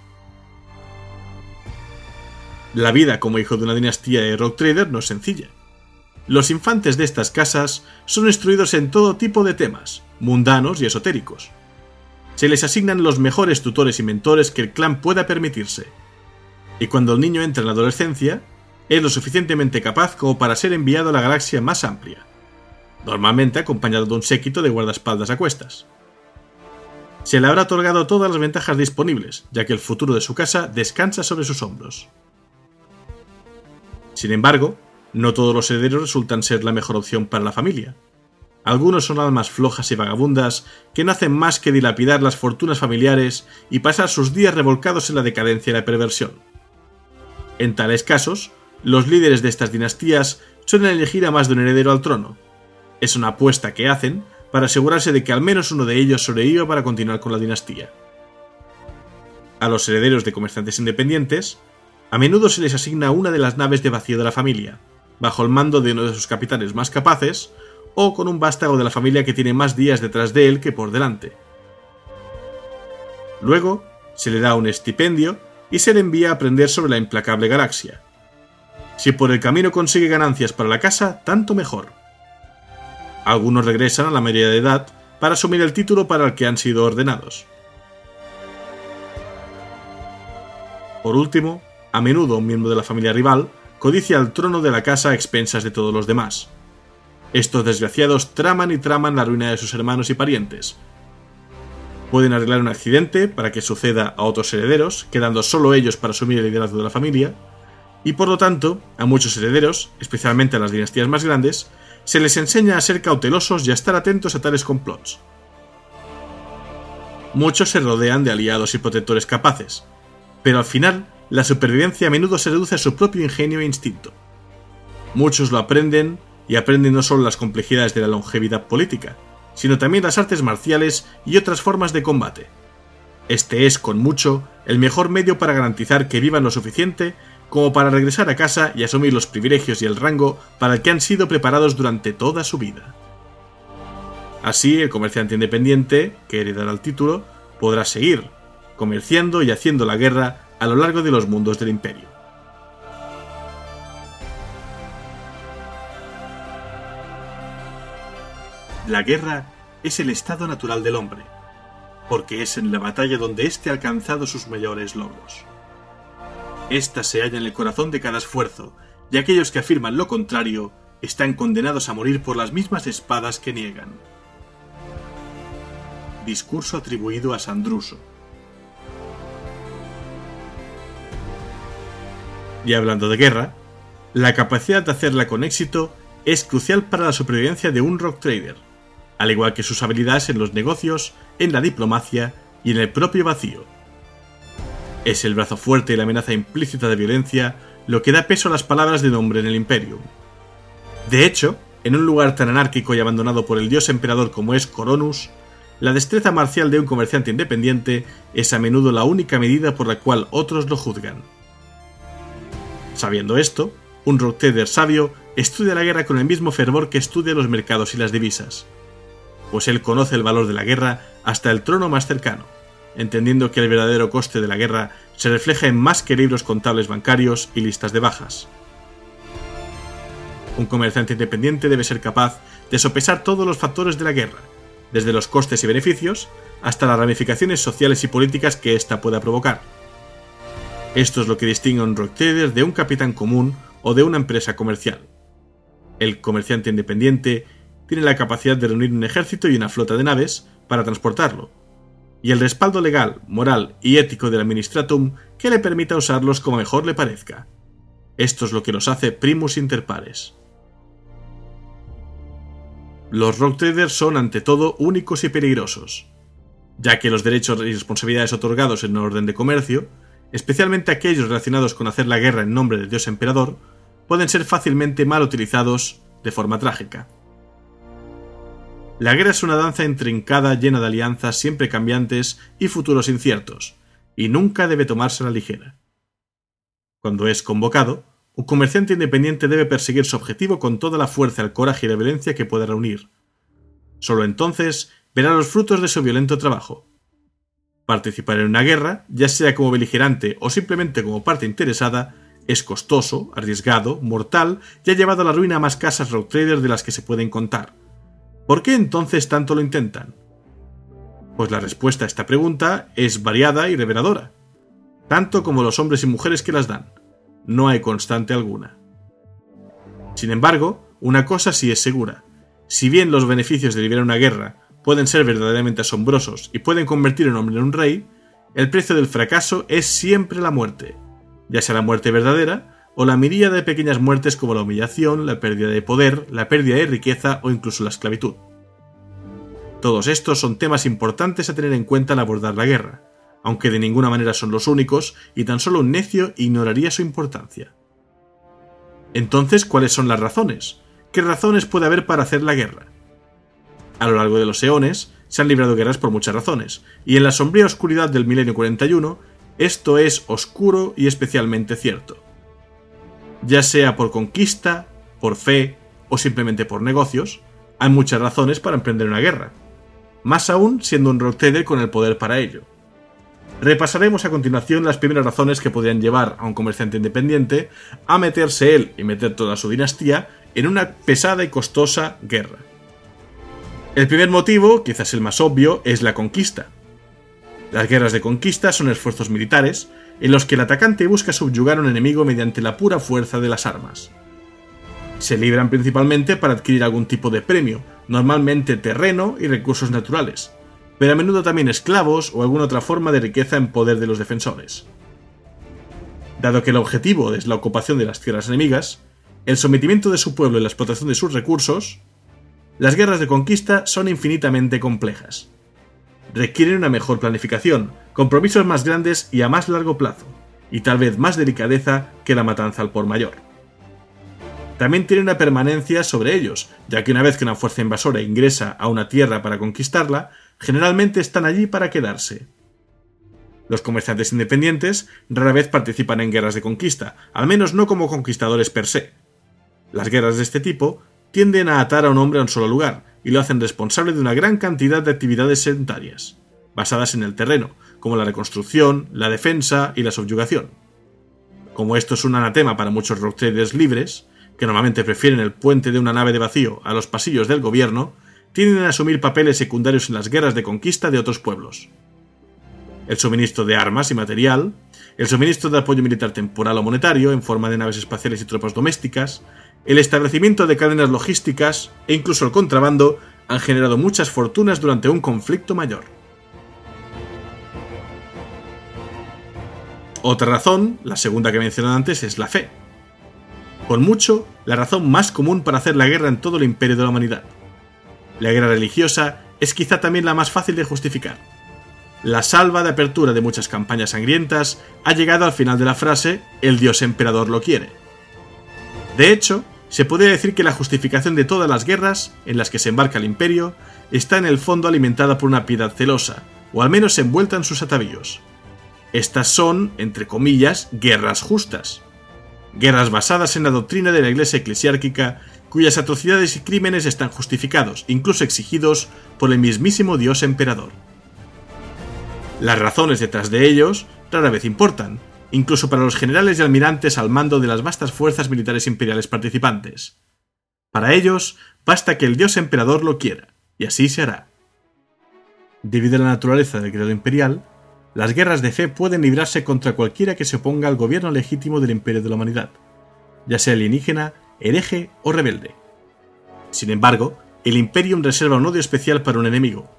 La vida como hijo de una dinastía de rogue trader no es sencilla. Los infantes de estas casas son instruidos en todo tipo de temas, mundanos y esotéricos. Se les asignan los mejores tutores y mentores que el clan pueda permitirse. Y cuando el niño entra en la adolescencia, es lo suficientemente capaz como para ser enviado a la galaxia más amplia, normalmente acompañado de un séquito de guardaespaldas a cuestas. Se le habrá otorgado todas las ventajas disponibles, ya que el futuro de su casa descansa sobre sus hombros. Sin embargo, no todos los herederos resultan ser la mejor opción para la familia. Algunos son almas flojas y vagabundas que no hacen más que dilapidar las fortunas familiares y pasar sus días revolcados en la decadencia y la perversión. En tales casos, los líderes de estas dinastías suelen elegir a más de un heredero al trono. Es una apuesta que hacen para asegurarse de que al menos uno de ellos sobreviva para continuar con la dinastía. A los herederos de comerciantes independientes, a menudo se les asigna una de las naves de vacío de la familia, bajo el mando de uno de sus capitanes más capaces, o con un vástago de la familia que tiene más días detrás de él que por delante. Luego, se le da un estipendio y se le envía a aprender sobre la implacable galaxia. Si por el camino consigue ganancias para la casa, tanto mejor. Algunos regresan a la mayoría de edad para asumir el título para el que han sido ordenados. Por último, a menudo un miembro de la familia rival codicia el trono de la casa a expensas de todos los demás. Estos desgraciados traman y traman la ruina de sus hermanos y parientes. Pueden arreglar un accidente para que suceda a otros herederos, quedando solo ellos para asumir el liderazgo de la familia, y por lo tanto, a muchos herederos, especialmente a las dinastías más grandes, se les enseña a ser cautelosos y a estar atentos a tales complots. Muchos se rodean de aliados y protectores capaces, pero al final, la supervivencia a menudo se reduce a su propio ingenio e instinto. Muchos lo aprenden, y aprenden no solo las complejidades de la longevidad política, sino también las artes marciales y otras formas de combate. Este es, con mucho, el mejor medio para garantizar que vivan lo suficiente como para regresar a casa y asumir los privilegios y el rango para el que han sido preparados durante toda su vida. Así, el comerciante independiente, que heredará el título, podrá seguir comerciando y haciendo la guerra a lo largo de los mundos del imperio. La guerra es el estado natural del hombre, porque es en la batalla donde éste ha alcanzado sus mayores logros. Esta se halla en el corazón de cada esfuerzo, y aquellos que afirman lo contrario están condenados a morir por las mismas espadas que niegan. Discurso atribuido a San Druso. Y hablando de guerra, la capacidad de hacerla con éxito es crucial para la supervivencia de un rogue trader, al igual que sus habilidades en los negocios, en la diplomacia y en el propio vacío. Es el brazo fuerte y la amenaza implícita de violencia lo que da peso a las palabras de un hombre en el Imperium. De hecho, en un lugar tan anárquico y abandonado por el dios emperador como es Coronus, la destreza marcial de un comerciante independiente es a menudo la única medida por la cual otros lo juzgan. Sabiendo esto, un rogue trader sabio estudia la guerra con el mismo fervor que estudia los mercados y las divisas, pues él conoce el valor de la guerra hasta el trono más cercano, entendiendo que el verdadero coste de la guerra se refleja en más que libros contables bancarios y listas de bajas. Un comerciante independiente debe ser capaz de sopesar todos los factores de la guerra, desde los costes y beneficios hasta las ramificaciones sociales y políticas que ésta pueda provocar. Esto es lo que distingue a un rogue trader de un capitán común o de una empresa comercial. El comerciante independiente tiene la capacidad de reunir un ejército y una flota de naves para transportarlo, y el respaldo legal, moral y ético del administratum que le permita usarlos como mejor le parezca. Esto es lo que los hace primus inter pares. Los rogue traders son ante todo únicos y peligrosos, ya que los derechos y responsabilidades otorgados en un orden de comercio, especialmente aquellos relacionados con hacer la guerra en nombre del dios emperador, pueden ser fácilmente mal utilizados de forma trágica. La guerra es una danza intrincada llena de alianzas siempre cambiantes y futuros inciertos, y nunca debe tomarse a la ligera. Cuando es convocado, un comerciante independiente debe perseguir su objetivo con toda la fuerza, el coraje y la violencia que pueda reunir. Solo entonces verá los frutos de su violento trabajo. Participar en una guerra, ya sea como beligerante o simplemente como parte interesada, es costoso, arriesgado, mortal y ha llevado a la ruina a más casas rogue traders de las que se pueden contar. ¿Por qué entonces tanto lo intentan? Pues la respuesta a esta pregunta es variada y reveladora, tanto como los hombres y mujeres que las dan. No hay constante alguna. Sin embargo, una cosa sí es segura. Si bien los beneficios de librar una guerra pueden ser verdaderamente asombrosos y pueden convertir a un hombre en un rey, el precio del fracaso es siempre la muerte, ya sea la muerte verdadera o la miríada de pequeñas muertes como la humillación, la pérdida de poder, la pérdida de riqueza o incluso la esclavitud. Todos estos son temas importantes a tener en cuenta al abordar la guerra, aunque de ninguna manera son los únicos y tan solo un necio ignoraría su importancia. Entonces, ¿cuáles son las razones? ¿Qué razones puede haber para hacer la guerra? A lo largo de los eones se han librado guerras por muchas razones, y en la sombría oscuridad del milenio 41, esto es oscuro y especialmente cierto. Ya sea por conquista, por fe o simplemente por negocios, hay muchas razones para emprender una guerra, más aún siendo un rogue trader con el poder para ello. Repasaremos a continuación las primeras razones que podrían llevar a un comerciante independiente a meterse él y meter toda su dinastía en una pesada y costosa guerra. El primer motivo, quizás el más obvio, es la conquista. Las guerras de conquista son esfuerzos militares en los que el atacante busca subyugar a un enemigo mediante la pura fuerza de las armas. Se libran principalmente para adquirir algún tipo de premio, normalmente terreno y recursos naturales, pero a menudo también esclavos o alguna otra forma de riqueza en poder de los defensores. Dado que el objetivo es la ocupación de las tierras enemigas, el sometimiento de su pueblo y la explotación de sus recursos, las guerras de conquista son infinitamente complejas. Requieren una mejor planificación, compromisos más grandes y a más largo plazo, y tal vez más delicadeza que la matanza al por mayor. También tiene una permanencia sobre ellos, ya que una vez que una fuerza invasora ingresa a una tierra para conquistarla, generalmente están allí para quedarse. Los comerciantes independientes rara vez participan en guerras de conquista, al menos no como conquistadores per se. Las guerras de este tipo tienden a atar a un hombre a un solo lugar, y lo hacen responsable de una gran cantidad de actividades sedentarias, basadas en el terreno, como la reconstrucción, la defensa y la subyugación. Como esto es un anatema para muchos rogue traders libres, que normalmente prefieren el puente de una nave de vacío a los pasillos del gobierno, tienden a asumir papeles secundarios en las guerras de conquista de otros pueblos. El suministro de armas y material, el suministro de apoyo militar temporal o monetario en forma de naves espaciales y tropas domésticas, el establecimiento de cadenas logísticas e incluso el contrabando han generado muchas fortunas durante un conflicto mayor. Otra razón, la segunda que mencioné antes, es la fe. Con mucho, la razón más común para hacer la guerra en todo el imperio de la humanidad. La guerra religiosa es quizá también la más fácil de justificar. La salva de apertura de muchas campañas sangrientas ha llegado al final de la frase «el dios emperador lo quiere». De hecho, se podría decir que la justificación de todas las guerras en las que se embarca el imperio está en el fondo alimentada por una piedad celosa, o al menos envuelta en sus atavíos. Estas son, entre comillas, guerras justas. Guerras basadas en la doctrina de la Iglesia eclesiárquica, cuyas atrocidades y crímenes están justificados, incluso exigidos, por el mismísimo Dios emperador. Las razones detrás de ellos rara vez importan, incluso para los generales y almirantes al mando de las vastas fuerzas militares imperiales participantes. Para ellos, basta que el Dios emperador lo quiera, y así se hará. Debido a la naturaleza del credo imperial, las guerras de fe pueden librarse contra cualquiera que se oponga al gobierno legítimo del imperio de la humanidad, ya sea alienígena, hereje o rebelde. Sin embargo, el Imperium reserva un odio especial para un enemigo.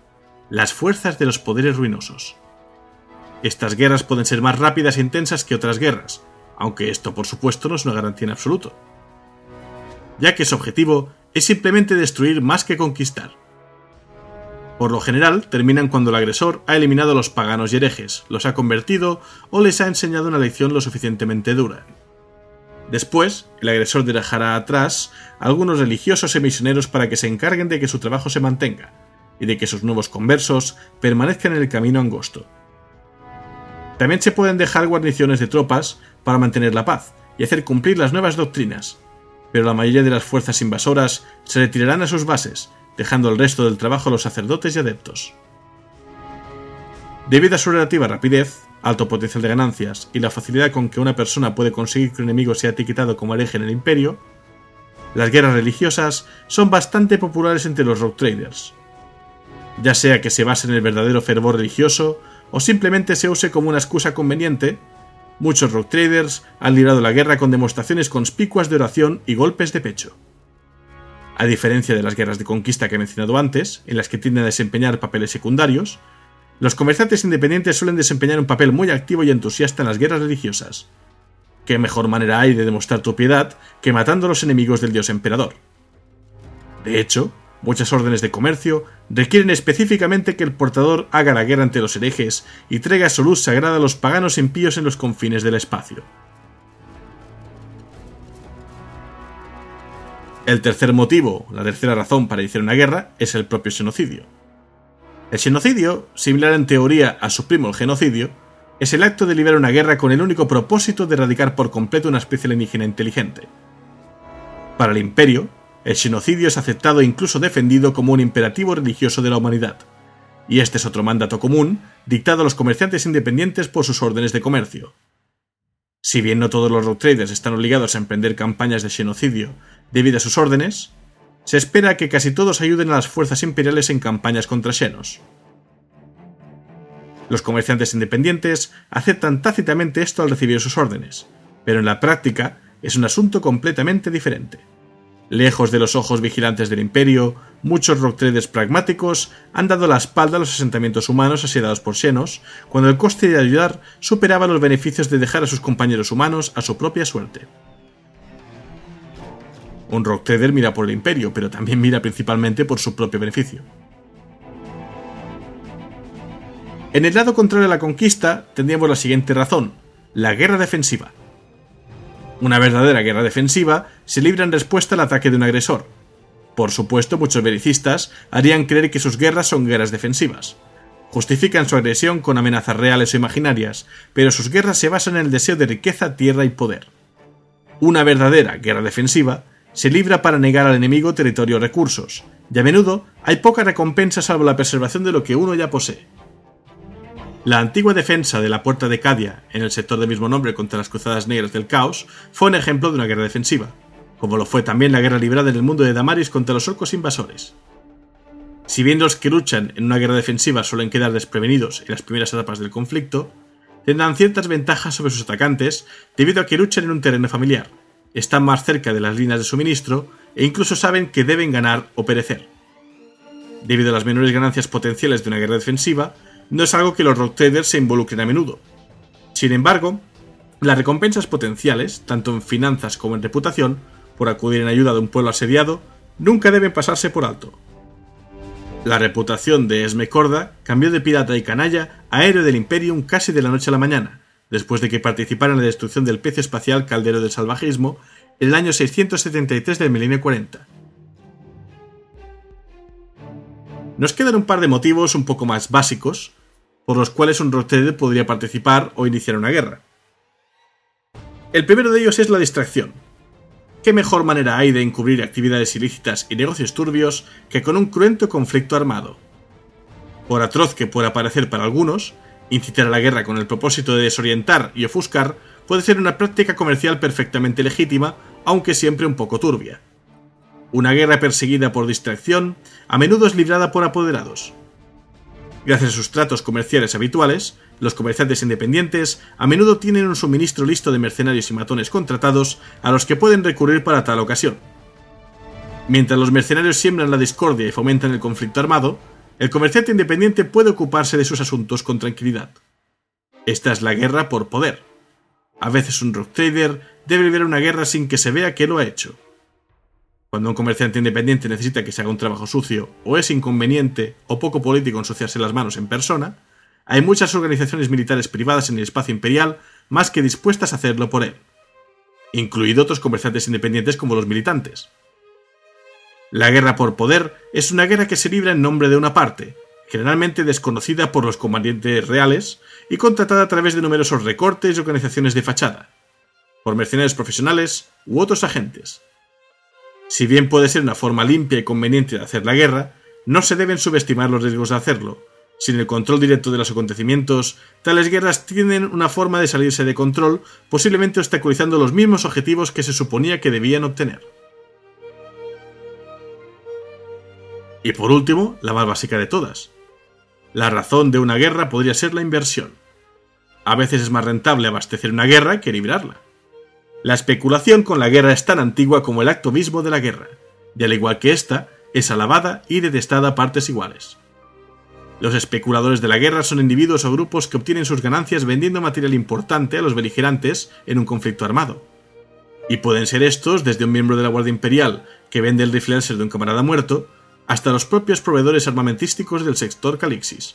las fuerzas de los poderes ruinosos. Estas guerras pueden ser más rápidas e intensas que otras guerras, aunque esto por supuesto no es una garantía en absoluto, ya que su objetivo es simplemente destruir más que conquistar. Por lo general, terminan cuando el agresor ha eliminado a los paganos y herejes, los ha convertido o les ha enseñado una lección lo suficientemente dura. Después, el agresor dejará atrás a algunos religiosos y misioneros para que se encarguen de que su trabajo se mantenga y de que sus nuevos conversos permanezcan en el camino angosto. También se pueden dejar guarniciones de tropas para mantener la paz y hacer cumplir las nuevas doctrinas, pero la mayoría de las fuerzas invasoras se retirarán a sus bases, dejando el resto del trabajo a los sacerdotes y adeptos. Debido a su relativa rapidez, alto potencial de ganancias y la facilidad con que una persona puede conseguir que un enemigo sea etiquetado como hereje en el imperio, las guerras religiosas son bastante populares entre los rogue traders. Ya sea que se base en el verdadero fervor religioso o simplemente se use como una excusa conveniente, muchos rogue traders han librado la guerra con demostraciones conspicuas de oración y golpes de pecho. A diferencia de las guerras de conquista que he mencionado antes, en las que tienden a desempeñar papeles secundarios, los comerciantes independientes suelen desempeñar un papel muy activo y entusiasta en las guerras religiosas. ¿Qué mejor manera hay de demostrar tu piedad que matando a los enemigos del dios emperador? De hecho, muchas órdenes de comercio requieren específicamente que el portador haga la guerra ante los herejes y traiga su luz sagrada a los paganos impíos en los confines del espacio. El tercer motivo, la tercera razón para iniciar una guerra, es el propio xenocidio. El xenocidio, similar en teoría a su primo el genocidio, es el acto de librar una guerra con el único propósito de erradicar por completo una especie alienígena inteligente. Para el imperio, el xenocidio es aceptado e incluso defendido como un imperativo religioso de la humanidad, y este es otro mandato común dictado a los comerciantes independientes por sus órdenes de comercio. Si bien no todos los rogue traders están obligados a emprender campañas de xenocidio debido a sus órdenes, se espera que casi todos ayuden a las fuerzas imperiales en campañas contra xenos. Los comerciantes independientes aceptan tácitamente esto al recibir sus órdenes, pero en la práctica es un asunto completamente diferente. Lejos de los ojos vigilantes del imperio, muchos rogue traders pragmáticos han dado la espalda a los asentamientos humanos asediados por xenos, cuando el coste de ayudar superaba los beneficios de dejar a sus compañeros humanos a su propia suerte. Un rogue trader mira por el imperio, pero también mira principalmente por su propio beneficio. En el lado contrario a la conquista, tendríamos la siguiente razón: la guerra defensiva. Una verdadera guerra defensiva se libra en respuesta al ataque de un agresor. Por supuesto, muchos belicistas harían creer que sus guerras son guerras defensivas. Justifican su agresión con amenazas reales o imaginarias, pero sus guerras se basan en el deseo de riqueza, tierra y poder. Una verdadera guerra defensiva se libra para negar al enemigo territorio o recursos, y a menudo hay poca recompensa salvo la preservación de lo que uno ya posee. La antigua defensa de la Puerta de Cadia, en el sector del mismo nombre contra las Cruzadas Negras del Caos, fue un ejemplo de una guerra defensiva, como lo fue también la guerra librada en el mundo de Damaris contra los orcos invasores. Si bien los que luchan en una guerra defensiva suelen quedar desprevenidos en las primeras etapas del conflicto, tendrán ciertas ventajas sobre sus atacantes debido a que luchan en un terreno familiar, están más cerca de las líneas de suministro e incluso saben que deben ganar o perecer. Debido a las menores ganancias potenciales de una guerra defensiva, no es algo que los rogue traders se involucren a menudo. Sin embargo, las recompensas potenciales, tanto en finanzas como en reputación, por acudir en ayuda de un pueblo asediado, nunca deben pasarse por alto. La reputación de Esme Corda cambió de pirata y canalla a héroe del Imperium casi de la noche a la mañana, después de que participara en la destrucción del pecio espacial Caldero del Salvajismo en el año 673 del milenio 40. Nos quedan un par de motivos un poco más básicos por los cuales un rogue trader podría participar o iniciar una guerra. El primero de ellos es la distracción. ¿Qué mejor manera hay de encubrir actividades ilícitas y negocios turbios que con un cruento conflicto armado? Por atroz que pueda parecer para algunos, incitar a la guerra con el propósito de desorientar y ofuscar puede ser una práctica comercial perfectamente legítima, aunque siempre un poco turbia. Una guerra perseguida por distracción a menudo es librada por apoderados. Gracias a sus tratos comerciales habituales, los comerciantes independientes a menudo tienen un suministro listo de mercenarios y matones contratados a los que pueden recurrir para tal ocasión. Mientras los mercenarios siembran la discordia y fomentan el conflicto armado, El comerciante independiente puede ocuparse de sus asuntos con tranquilidad. Esta es la guerra por poder. A veces un rogue trader debe librar una guerra sin que se vea que lo ha hecho. Cuando un comerciante independiente necesita que se haga un trabajo sucio, o es inconveniente o poco político ensuciarse las manos en persona, hay muchas organizaciones militares privadas en el espacio imperial más que dispuestas a hacerlo por él, incluidos otros comerciantes independientes como los militantes. La guerra por poder es una guerra que se libra en nombre de una parte, generalmente desconocida por los combatientes reales y contratada a través de numerosos recortes y organizaciones de fachada, por mercenarios profesionales u otros agentes. Si bien puede ser una forma limpia y conveniente de hacer la guerra, no se deben subestimar los riesgos de hacerlo. Sin el control directo de los acontecimientos, tales guerras tienen una forma de salirse de control, posiblemente obstaculizando los mismos objetivos que se suponía que debían obtener. Y por último, la más básica de todas. La razón de una guerra podría ser la inversión. A veces es más rentable abastecer una guerra que librarla. La especulación con la guerra es tan antigua como el acto mismo de la guerra, y al igual que ésta, es alabada y detestada a partes iguales. Los especuladores de la guerra son individuos o grupos que obtienen sus ganancias vendiendo material importante a los beligerantes en un conflicto armado. Y pueden ser estos desde un miembro de la Guardia Imperial que vende el rifle láser de un camarada muerto, hasta los propios proveedores armamentísticos del sector Calixis.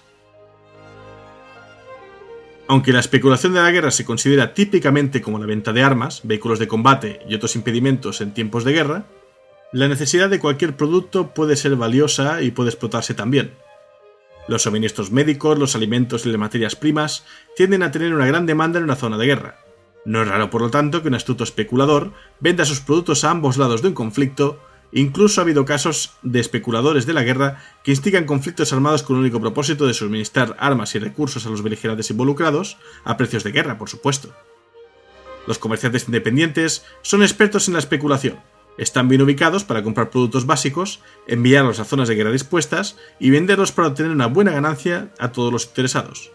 Aunque la especulación de la guerra se considera típicamente como la venta de armas, vehículos de combate y otros impedimentos en tiempos de guerra, la necesidad de cualquier producto puede ser valiosa y puede explotarse también. Los suministros médicos, los alimentos y las materias primas tienden a tener una gran demanda en una zona de guerra. No es raro, por lo tanto, que un astuto especulador venda sus productos a ambos lados de un conflicto. Incluso ha habido casos de especuladores de la guerra que instigan conflictos armados con el único propósito de suministrar armas y recursos a los beligerantes involucrados, a precios de guerra, por supuesto. Los comerciantes independientes son expertos en la especulación, están bien ubicados para comprar productos básicos, enviarlos a zonas de guerra dispuestas y venderlos para obtener una buena ganancia a todos los interesados.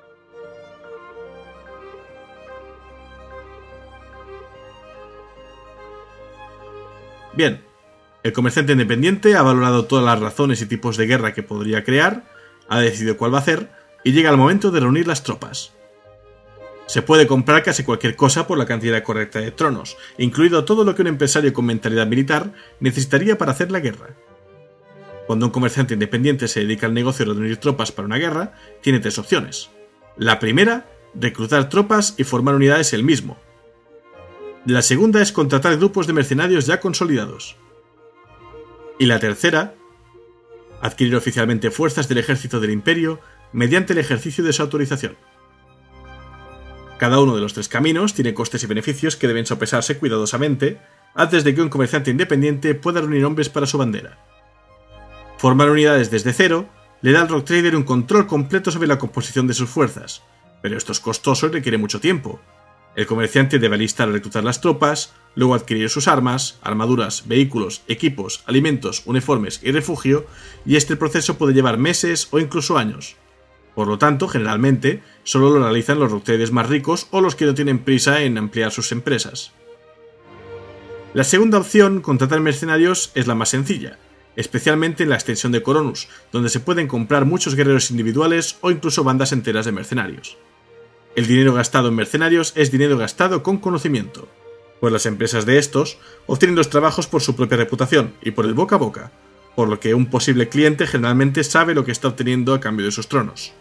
Bien. El comerciante independiente ha valorado todas las razones y tipos de guerra que podría crear, ha decidido cuál va a hacer, y llega el momento de reunir las tropas. Se puede comprar casi cualquier cosa por la cantidad correcta de tronos, incluido todo lo que un empresario con mentalidad militar necesitaría para hacer la guerra. Cuando un comerciante independiente se dedica al negocio de reunir tropas para una guerra, tiene tres opciones. La primera, reclutar tropas y formar unidades él mismo. La segunda es contratar grupos de mercenarios ya consolidados. Y la tercera, adquirir oficialmente fuerzas del ejército del Imperio mediante el ejercicio de su autorización. Cada uno de los tres caminos tiene costes y beneficios que deben sopesarse cuidadosamente antes de que un comerciante independiente pueda reunir hombres para su bandera. Formar unidades desde cero le da al rogue trader un control completo sobre la composición de sus fuerzas, pero esto es costoso y requiere mucho tiempo. El comerciante debe alistar a reclutar las tropas, luego adquirir sus armas, armaduras, vehículos, equipos, alimentos, uniformes y refugio, y este proceso puede llevar meses o incluso años. Por lo tanto, generalmente, solo lo realizan los rogue traders más ricos o los que no tienen prisa en ampliar sus empresas. La segunda opción, contratar mercenarios, es la más sencilla, especialmente en la extensión de Coronus, donde se pueden comprar muchos guerreros individuales o incluso bandas enteras de mercenarios. El dinero gastado en mercenarios es dinero gastado con conocimiento, pues las empresas de estos obtienen los trabajos por su propia reputación y por el boca a boca, por lo que un posible cliente generalmente sabe lo que está obteniendo a cambio de sus tronos.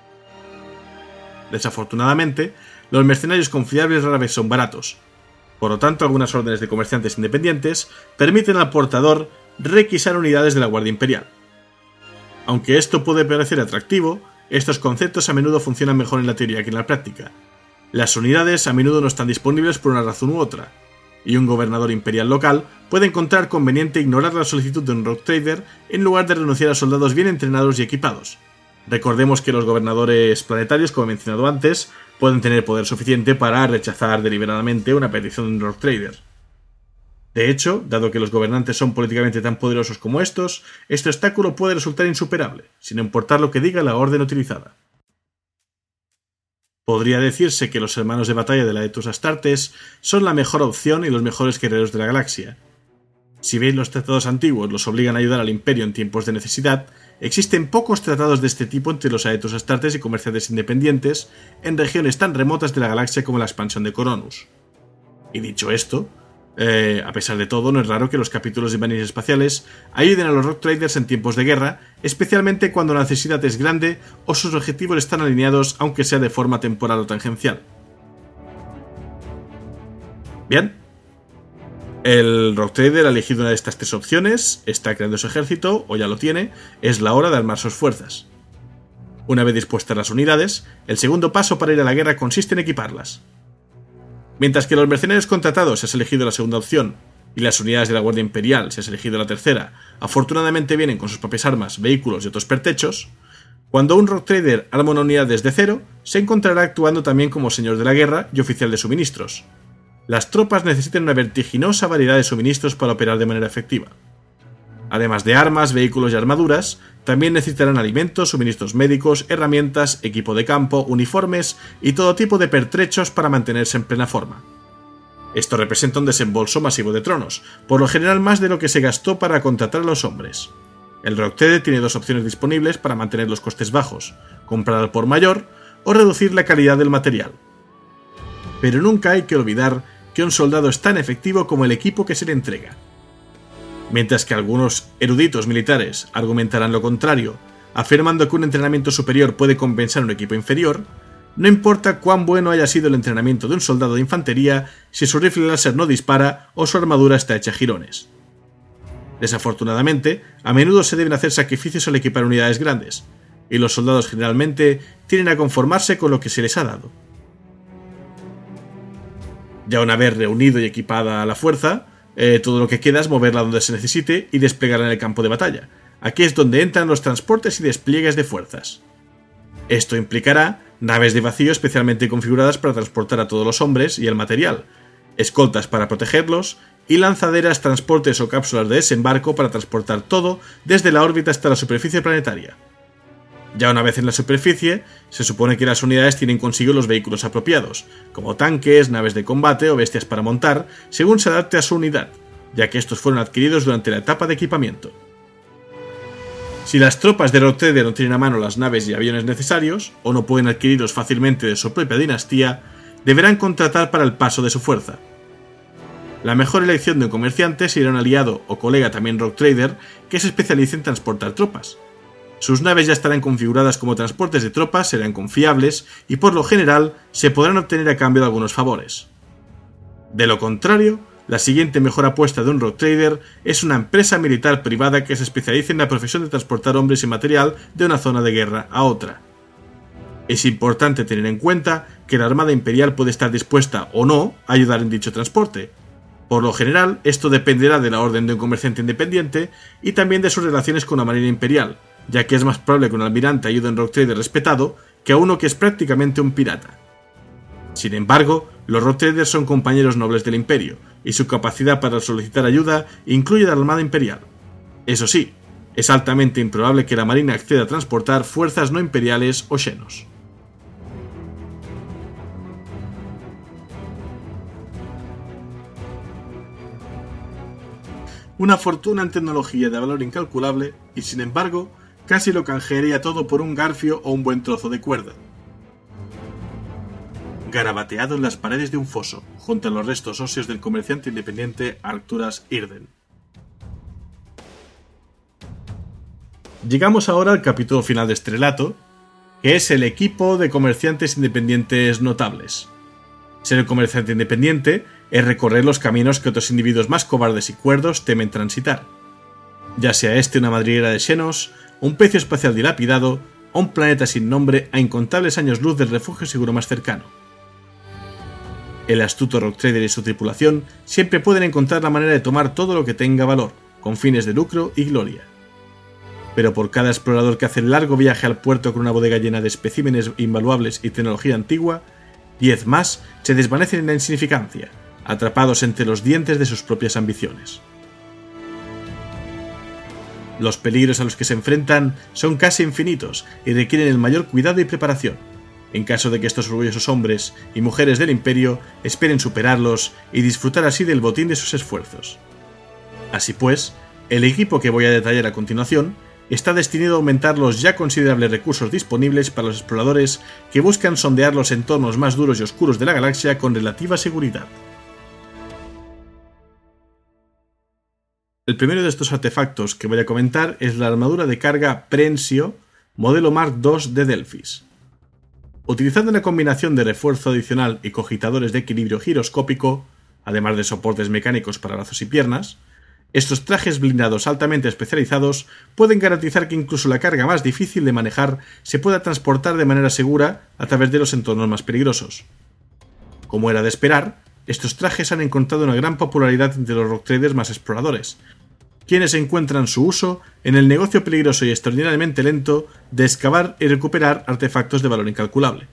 Desafortunadamente, los mercenarios confiables rara vez son baratos. Por lo tanto, algunas órdenes de comerciantes independientes permiten al portador requisar unidades de la Guardia Imperial. Aunque esto puede parecer atractivo, estos conceptos a menudo funcionan mejor en la teoría que en la práctica. Las unidades a menudo no están disponibles por una razón u otra, y un gobernador imperial local puede encontrar conveniente ignorar la solicitud de un rogue trader en lugar de renunciar a soldados bien entrenados y equipados. Recordemos que los gobernadores planetarios, como he mencionado antes, pueden tener poder suficiente para rechazar deliberadamente una petición de un rogue trader. De hecho, dado que los gobernantes son políticamente tan poderosos como estos, este obstáculo puede resultar insuperable, sin importar lo que diga la orden utilizada. Podría decirse que los hermanos de batalla de la Etus Astartes son la mejor opción y los mejores guerreros de la galaxia. Si bien los tratados antiguos los obligan a ayudar al Imperio en tiempos de necesidad, existen pocos tratados de este tipo entre los Aetos Astartes y comerciantes independientes en regiones tan remotas de la galaxia como la expansión de Coronus. Y dicho esto, a pesar de todo, no es raro que los capítulos de Marines espaciales ayuden a los Rogue Traders en tiempos de guerra, especialmente cuando la necesidad es grande o sus objetivos están alineados, aunque sea de forma temporal o tangencial. Bien, el Rogue Trader ha elegido una de estas tres opciones, está creando su ejército, o ya lo tiene, es la hora de armar sus fuerzas. Una vez dispuestas las unidades, el segundo paso para ir a la guerra consiste en equiparlas. Mientras que los mercenarios contratados si has elegido la segunda opción y las unidades de la Guardia Imperial si has elegido la tercera, afortunadamente vienen con sus propias armas, vehículos y otros pertrechos, cuando un Rogue Trader arma una unidad desde cero, se encontrará actuando también como señor de la guerra y oficial de suministros. Las tropas necesitan una vertiginosa variedad de suministros para operar de manera efectiva. Además de armas, vehículos y armaduras, también necesitarán alimentos, suministros médicos, herramientas, equipo de campo, uniformes y todo tipo de pertrechos para mantenerse en plena forma. Esto representa un desembolso masivo de tronos, por lo general más de lo que se gastó para contratar a los hombres. El Rogue Trader tiene dos opciones disponibles para mantener los costes bajos: comprar al por mayor o reducir la calidad del material. Pero nunca hay que olvidar que un soldado es tan efectivo como el equipo que se le entrega. Mientras que algunos eruditos militares argumentarán lo contrario, afirmando que un entrenamiento superior puede compensar un equipo inferior, no importa cuán bueno haya sido el entrenamiento de un soldado de infantería si su rifle láser no dispara o su armadura está hecha jirones. Desafortunadamente, a menudo se deben hacer sacrificios al equipar unidades grandes, y los soldados generalmente tienden a conformarse con lo que se les ha dado. Ya una vez reunido y equipada la fuerza, todo lo que queda es moverla donde se necesite y desplegarla en el campo de batalla. Aquí es donde entran los transportes y despliegues de fuerzas. Esto implicará naves de vacío especialmente configuradas para transportar a todos los hombres y el material, escoltas para protegerlos y lanzaderas, transportes o cápsulas de desembarco para transportar todo desde la órbita hasta la superficie planetaria. Ya una vez en la superficie, se supone que las unidades tienen consigo los vehículos apropiados, como tanques, naves de combate o bestias para montar, según se adapte a su unidad, ya que estos fueron adquiridos durante la etapa de equipamiento. Si las tropas de Rogue Trader no tienen a mano las naves y aviones necesarios, o no pueden adquirirlos fácilmente de su propia dinastía, deberán contratar para el paso de su fuerza. La mejor elección de un comerciante será un aliado o colega también Rogue Trader que se especialice en transportar tropas. Sus naves ya estarán configuradas como transportes de tropas, serán confiables y por lo general se podrán obtener a cambio de algunos favores. De lo contrario, la siguiente mejor apuesta de un Rogue Trader es una empresa militar privada que se especialice en la profesión de transportar hombres y material de una zona de guerra a otra. Es importante tener en cuenta que la Armada Imperial puede estar dispuesta o no a ayudar en dicho transporte. Por lo general, esto dependerá de la orden de un comerciante independiente y también de sus relaciones con la Marina Imperial, ya que es más probable que un almirante ayude a un Rogue Trader respetado que a uno que es prácticamente un pirata. Sin embargo, los Rogue Traders son compañeros nobles del Imperio, y su capacidad para solicitar ayuda incluye la Armada Imperial. Eso sí, es altamente improbable que la Marina acceda a transportar fuerzas no imperiales o xenos. Una fortuna en tecnología de valor incalculable, y sin embargo, casi lo canjearía todo por un garfio o un buen trozo de cuerda. Garabateado en las paredes de un foso, junto a los restos óseos del comerciante independiente Arcturus Irden. Llegamos ahora al capítulo final de este relato, que es el equipo de comerciantes independientes notables. Ser un comerciante independiente es recorrer los caminos que otros individuos más cobardes y cuerdos temen transitar. Ya sea este una madriguera de xenos, un pecio espacial dilapidado o un planeta sin nombre a incontables años luz del refugio seguro más cercano. El astuto Rogue Trader y su tripulación siempre pueden encontrar la manera de tomar todo lo que tenga valor, con fines de lucro y gloria. Pero por cada explorador que hace el largo viaje al puerto con una bodega llena de especímenes invaluables y tecnología antigua, 10 más se desvanecen en la insignificancia, atrapados entre los dientes de sus propias ambiciones. Los peligros a los que se enfrentan son casi infinitos y requieren el mayor cuidado y preparación, en caso de que estos orgullosos hombres y mujeres del Imperio esperen superarlos y disfrutar así del botín de sus esfuerzos. Así pues, el equipo que voy a detallar a continuación está destinado a aumentar los ya considerables recursos disponibles para los exploradores que buscan sondear los entornos más duros y oscuros de la galaxia con relativa seguridad. El primero de estos artefactos que voy a comentar es la armadura de carga Prensio, modelo Mark II de Delphis. Utilizando una combinación de refuerzo adicional y cogitadores de equilibrio giroscópico, además de soportes mecánicos para brazos y piernas, estos trajes blindados altamente especializados pueden garantizar que incluso la carga más difícil de manejar se pueda transportar de manera segura a través de los entornos más peligrosos. Como era de esperar, estos trajes han encontrado una gran popularidad entre los rock traders más exploradores, quienes encuentran su uso en el negocio peligroso y extraordinariamente lento de excavar y recuperar artefactos de valor incalculable.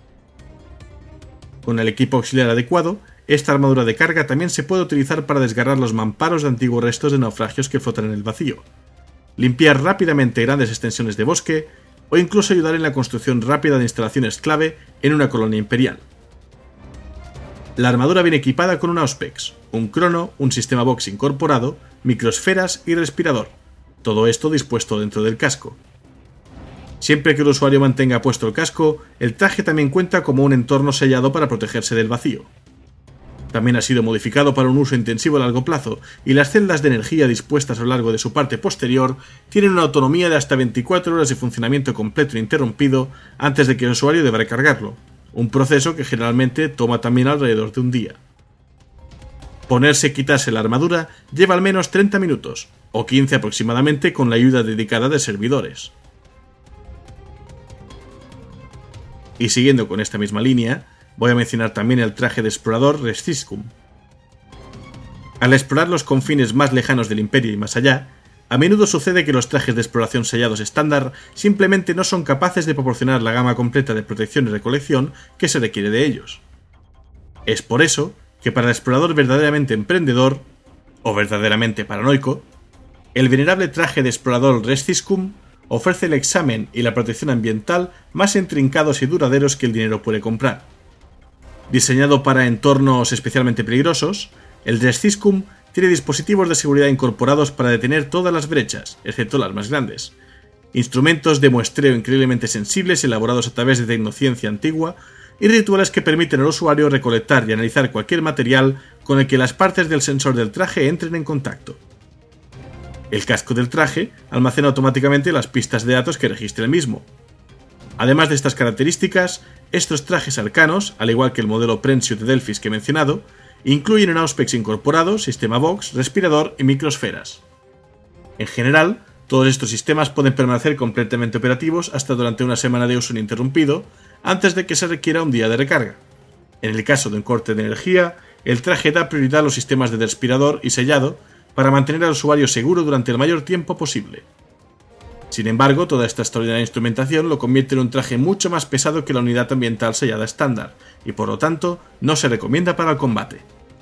Con el equipo auxiliar adecuado, esta armadura de carga también se puede utilizar para desgarrar los mamparos de antiguos restos de naufragios que flotan en el vacío, limpiar rápidamente grandes extensiones de bosque o incluso ayudar en la construcción rápida de instalaciones clave en una colonia imperial. La armadura viene equipada con una Auspex, un crono, un sistema Vox incorporado, microesferas y respirador, todo esto dispuesto dentro del casco. Siempre que el usuario mantenga puesto el casco, el traje también cuenta como un entorno sellado para protegerse del vacío. También ha sido modificado para un uso intensivo a largo plazo, y las celdas de energía dispuestas a lo largo de su parte posterior tienen una autonomía de hasta 24 horas de funcionamiento completo e ininterrumpido antes de que el usuario deba recargarlo, un proceso que generalmente toma también alrededor de un día. Ponerse y quitarse la armadura lleva al menos 30 minutos, o 15 aproximadamente con la ayuda dedicada de servidores. Y siguiendo con esta misma línea, voy a mencionar también el traje de explorador Restiscum. Al explorar los confines más lejanos del Imperio y más allá, a menudo sucede que los trajes de exploración sellados estándar simplemente no son capaces de proporcionar la gama completa de protección y recolección que se requiere de ellos. Es por eso que para el explorador verdaderamente emprendedor, o verdaderamente paranoico, el venerable traje de explorador Restiscum ofrece el examen y la protección ambiental más intrincados y duraderos que el dinero puede comprar. Diseñado para entornos especialmente peligrosos, el Restiscum tiene dispositivos de seguridad incorporados para detener todas las brechas, excepto las más grandes, instrumentos de muestreo increíblemente sensibles elaborados a través de tecnociencia antigua y rituales que permiten al usuario recolectar y analizar cualquier material con el que las partes del sensor del traje entren en contacto. El casco del traje almacena automáticamente las pistas de datos que registre el mismo. Además de estas características, estos trajes arcanos, al igual que el modelo Prensio de Delphis que he mencionado, incluyen un Auspex incorporado, sistema Vox, respirador y microesferas. En general, todos estos sistemas pueden permanecer completamente operativos hasta durante una semana de uso ininterrumpido, antes de que se requiera un día de recarga. En el caso de un corte de energía, el traje da prioridad a los sistemas de respirador y sellado para mantener al usuario seguro durante el mayor tiempo posible. Sin embargo, toda esta extraordinaria instrumentación lo convierte en un traje mucho más pesado que la unidad ambiental sellada estándar, y por lo tanto no se recomienda para el combate.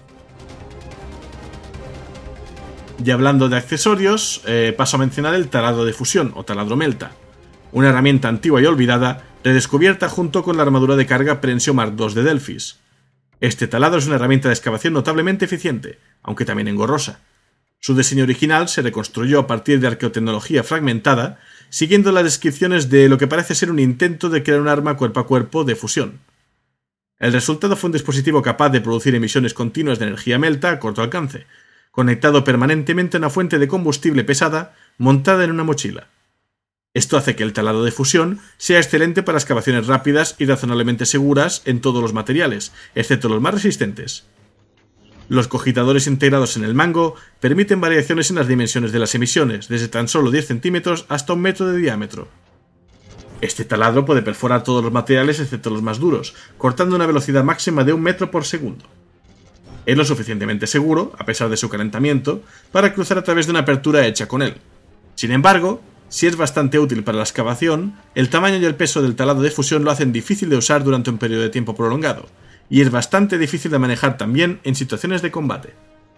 Y hablando de accesorios, paso a mencionar el taladro de fusión o taladro melta, una herramienta antigua y olvidada, redescubierta junto con la armadura de carga Prensio Mark II de Delphis. Este taladro es una herramienta de excavación notablemente eficiente, aunque también engorrosa. Su diseño original se reconstruyó a partir de arqueotecnología fragmentada, siguiendo las descripciones de lo que parece ser un intento de crear un arma cuerpo a cuerpo de fusión. El resultado fue un dispositivo capaz de producir emisiones continuas de energía melta a corto alcance, conectado permanentemente a una fuente de combustible pesada montada en una mochila. Esto hace que el taladro de fusión sea excelente para excavaciones rápidas y razonablemente seguras en todos los materiales, excepto los más resistentes. Los cogitadores integrados en el mango permiten variaciones en las dimensiones de las emisiones, desde tan solo 10 centímetros hasta 1 metro de diámetro. Este taladro puede perforar todos los materiales excepto los más duros, cortando una velocidad máxima de 1 metro por segundo. Es lo suficientemente seguro, a pesar de su calentamiento, para cruzar a través de una apertura hecha con él. Sin embargo, si es bastante útil para la excavación, el tamaño y el peso del taladro de fusión lo hacen difícil de usar durante un periodo de tiempo prolongado, y es bastante difícil de manejar también en situaciones de combate.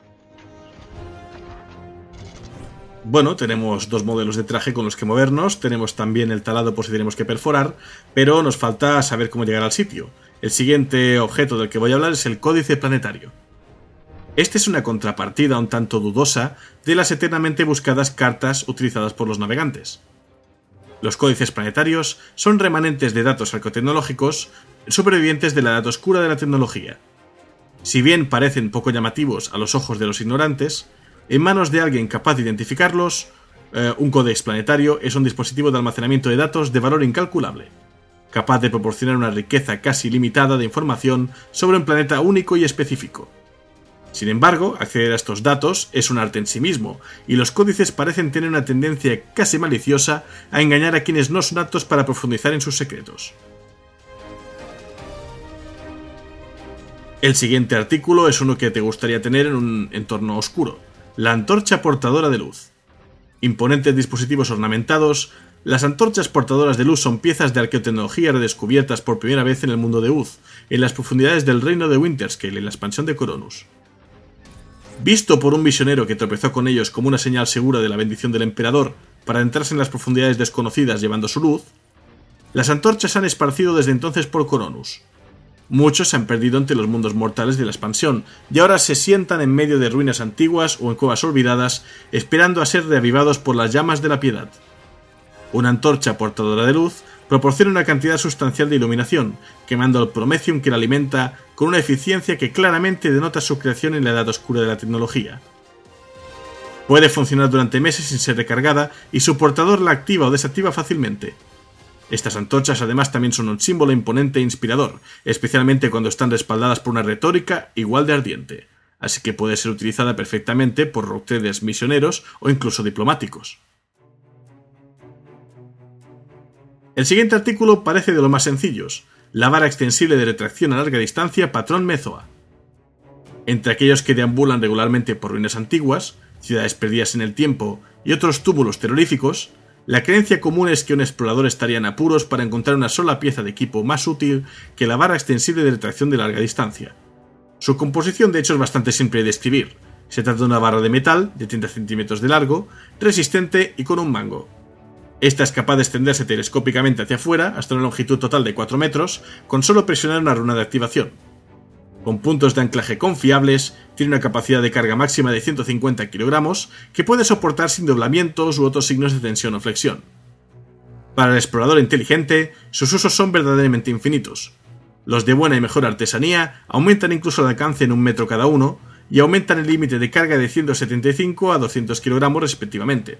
Bueno, tenemos dos modelos de traje con los que movernos, tenemos también el taladro por si tenemos que perforar, pero nos falta saber cómo llegar al sitio. El siguiente objeto del que voy a hablar es el códice planetario. Este es una contrapartida un tanto dudosa de las eternamente buscadas cartas utilizadas por los navegantes. Los códices planetarios son remanentes de datos arqueotecnológicos supervivientes de la edad oscura de la tecnología. Si bien parecen poco llamativos a los ojos de los ignorantes, en manos de alguien capaz de identificarlos, un códex planetario es un dispositivo de almacenamiento de datos de valor incalculable, capaz de proporcionar una riqueza casi ilimitada de información sobre un planeta único y específico. Sin embargo, acceder a estos datos es un arte en sí mismo, y los códices parecen tener una tendencia casi maliciosa a engañar a quienes no son aptos para profundizar en sus secretos. El siguiente artículo es uno que te gustaría tener en un entorno oscuro: la antorcha portadora de luz. Imponentes dispositivos ornamentados, las antorchas portadoras de luz son piezas de arqueotecnología redescubiertas por primera vez en el mundo de Uz, en las profundidades del reino de Winterscale, en la expansión de Coronus. Visto por un visionero que tropezó con ellos como una señal segura de la bendición del emperador para adentrarse en las profundidades desconocidas llevando su luz, las antorchas se han esparcido desde entonces por Coronus. Muchos se han perdido entre los mundos mortales de la expansión y ahora se sientan en medio de ruinas antiguas o en cuevas olvidadas, esperando a ser reavivados por las llamas de la piedad. Una antorcha portadora de luz proporciona una cantidad sustancial de iluminación, quemando el promecium que la alimenta con una eficiencia que claramente denota su creación en la edad oscura de la tecnología. Puede funcionar durante meses sin ser recargada y su portador la activa o desactiva fácilmente. Estas antorchas además también son un símbolo imponente e inspirador, especialmente cuando están respaldadas por una retórica igual de ardiente, así que puede ser utilizada perfectamente por roguetes misioneros o incluso diplomáticos. El siguiente artículo parece de los más sencillos: la vara extensible de retracción a larga distancia patrón Mezoa. Entre aquellos que deambulan regularmente por ruinas antiguas, ciudades perdidas en el tiempo y otros túmulos terroríficos, la creencia común es que un explorador estaría en apuros para encontrar una sola pieza de equipo más útil que la vara extensible de retracción de larga distancia. Su composición de hecho es bastante simple de describir. Se trata de una barra de metal de 30 centímetros de largo, resistente y con un mango. Esta es capaz de extenderse telescópicamente hacia afuera hasta una longitud total de 4 metros con solo presionar una runa de activación. Con puntos de anclaje confiables, tiene una capacidad de carga máxima de 150 kilogramos que puede soportar sin doblamientos u otros signos de tensión o flexión. Para el explorador inteligente, sus usos son verdaderamente infinitos. Los de buena y mejor artesanía aumentan incluso el alcance en 1 metro cada uno y aumentan el límite de carga de 175 a 200 kilogramos respectivamente.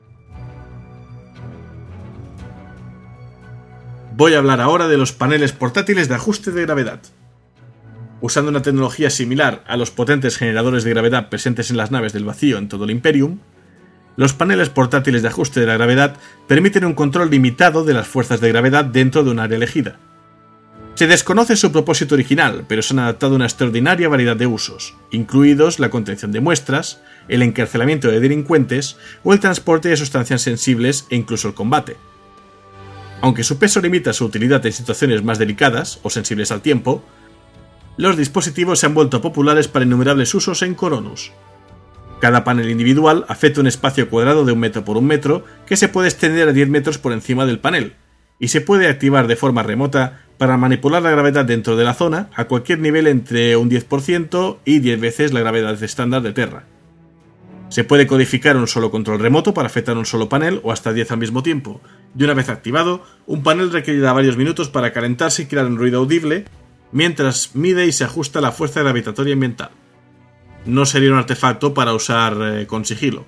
Voy a hablar ahora de los paneles portátiles de ajuste de gravedad. Usando una tecnología similar a los potentes generadores de gravedad presentes en las naves del vacío en todo el Imperium, los paneles portátiles de ajuste de la gravedad permiten un control limitado de las fuerzas de gravedad dentro de un área elegida. Se desconoce su propósito original, pero se han adaptado a una extraordinaria variedad de usos, incluidos la contención de muestras, el encarcelamiento de delincuentes o el transporte de sustancias sensibles e incluso el combate. Aunque su peso limita su utilidad en situaciones más delicadas o sensibles al tiempo, los dispositivos se han vuelto populares para innumerables usos en Coronus. Cada panel individual afecta un espacio cuadrado de 1 metro por 1 metro que se puede extender a 10 metros por encima del panel, y se puede activar de forma remota para manipular la gravedad dentro de la zona a cualquier nivel entre un 10% y 10 veces la gravedad estándar de Terra. Se puede codificar un solo control remoto para afectar un solo panel o hasta 10 al mismo tiempo, y una vez activado, un panel requerirá varios minutos para calentarse y crear un ruido audible mientras mide y se ajusta la fuerza gravitatoria ambiental. No sería un artefacto para usar con sigilo.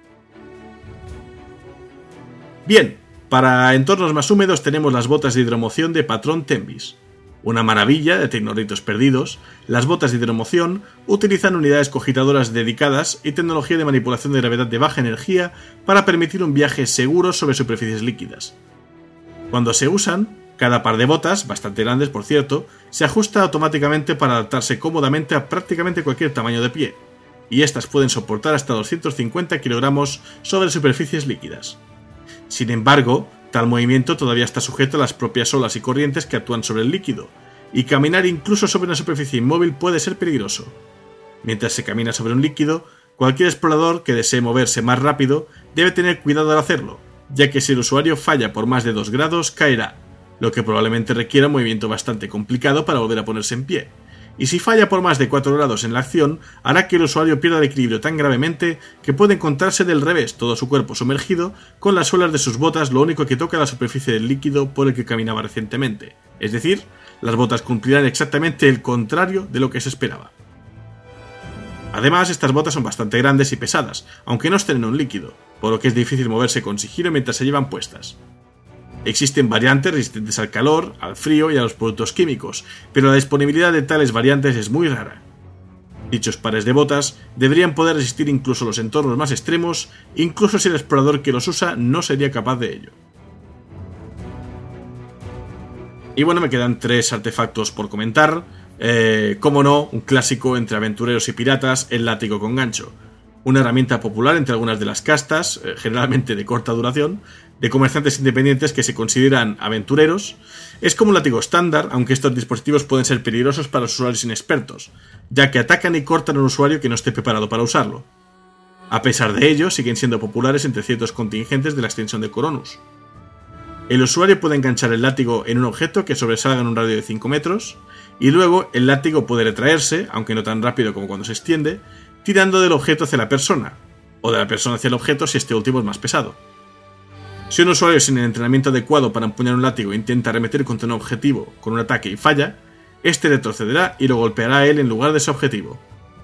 Bien, para entornos más húmedos tenemos las botas de hidromoción de patrón Tembis. Una maravilla de tecnoritos perdidos, las botas de hidromoción utilizan unidades cogitadoras dedicadas y tecnología de manipulación de gravedad de baja energía para permitir un viaje seguro sobre superficies líquidas. Cuando se usan, cada par de botas, bastante grandes por cierto, se ajusta automáticamente para adaptarse cómodamente a prácticamente cualquier tamaño de pie, y estas pueden soportar hasta 250 kilogramos sobre superficies líquidas. Sin embargo, tal movimiento todavía está sujeto a las propias olas y corrientes que actúan sobre el líquido, y caminar incluso sobre una superficie inmóvil puede ser peligroso. Mientras se camina sobre un líquido, cualquier explorador que desee moverse más rápido debe tener cuidado al hacerlo, ya que si el usuario falla por más de 2 grados caerá, lo que probablemente requiera un movimiento bastante complicado para volver a ponerse en pie, y si falla por más de 4 grados en la acción, hará que el usuario pierda el equilibrio tan gravemente que puede encontrarse del revés, todo su cuerpo sumergido, con las suelas de sus botas lo único que toca la superficie del líquido por el que caminaba recientemente. Es decir, las botas cumplirán exactamente el contrario de lo que se esperaba. Además, estas botas son bastante grandes y pesadas, aunque no estén en un líquido, por lo que es difícil moverse con sigilo mientras se llevan puestas. Existen variantes resistentes al calor, al frío y a los productos químicos, pero la disponibilidad de tales variantes es muy rara. Dichos pares de botas deberían poder resistir incluso los entornos más extremos, incluso si el explorador que los usa no sería capaz de ello. Y bueno, me quedan 3 artefactos por comentar. Como no, un clásico entre aventureros y piratas, el látigo con gancho. Una herramienta popular entre algunas de las castas, generalmente de corta duración, de comerciantes independientes que se consideran aventureros. Es como un látigo estándar, aunque estos dispositivos pueden ser peligrosos para los usuarios inexpertos, ya que atacan y cortan a un usuario que no esté preparado para usarlo. A pesar de ello, siguen siendo populares entre ciertos contingentes de la extensión de Coronus. El usuario puede enganchar el látigo en un objeto que sobresalga en un radio de 5 metros, y luego el látigo puede retraerse, aunque no tan rápido como cuando se extiende, tirando del objeto hacia la persona, o de la persona hacia el objeto si este último es más pesado. Si un usuario sin el entrenamiento adecuado para empuñar un látigo intenta arremeter contra un objetivo con un ataque y falla, este retrocederá y lo golpeará a él en lugar de ese objetivo.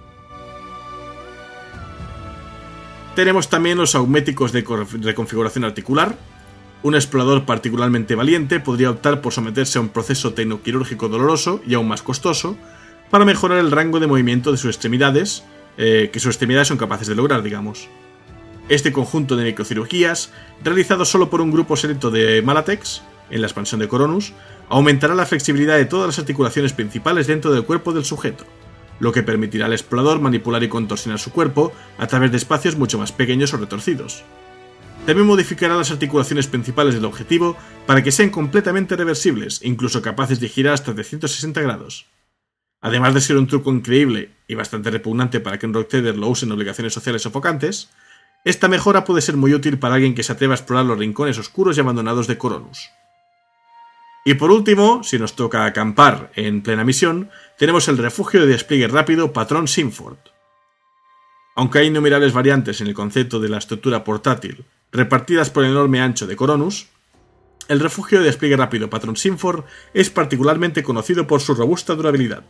Tenemos también los auméticos de reconfiguración articular. Un explorador particularmente valiente podría optar por someterse a un proceso tecnoquirúrgico doloroso y aún más costoso para mejorar el rango de movimiento de sus extremidades, que sus extremidades son capaces de lograr, digamos. Este conjunto de microcirugías, realizado solo por un grupo selecto de Malatex, en la expansión de Coronus, aumentará la flexibilidad de todas las articulaciones principales dentro del cuerpo del sujeto, lo que permitirá al explorador manipular y contorsionar su cuerpo a través de espacios mucho más pequeños o retorcidos. También modificará las articulaciones principales del objetivo para que sean completamente reversibles, incluso capaces de girar hasta 360 grados. Además de ser un truco increíble y bastante repugnante para que un rogue trader lo use en obligaciones sociales sofocantes, esta mejora puede ser muy útil para alguien que se atreva a explorar los rincones oscuros y abandonados de Coronus. Y por último, si nos toca acampar en plena misión, tenemos el refugio de despliegue rápido Patrón Sinford. Aunque hay innumerables variantes en el concepto de la estructura portátil repartidas por el enorme ancho de Coronus, el refugio de despliegue rápido Patrón Sinford es particularmente conocido por su robusta durabilidad.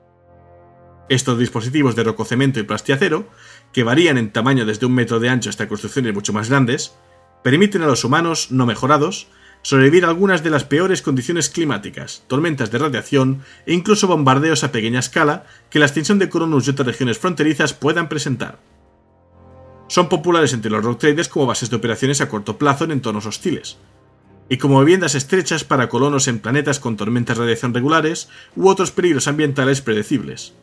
Estos dispositivos de rococemento y plastiacero, que varían en tamaño desde 1 metro de ancho hasta construcciones mucho más grandes, permiten a los humanos no mejorados sobrevivir a algunas de las peores condiciones climáticas, tormentas de radiación e incluso bombardeos a pequeña escala que la extensión de Coronus y otras regiones fronterizas puedan presentar. Son populares entre los rogue traders como bases de operaciones a corto plazo en entornos hostiles, y como viviendas estrechas para colonos en planetas con tormentas de radiación regulares u otros peligros ambientales predecibles.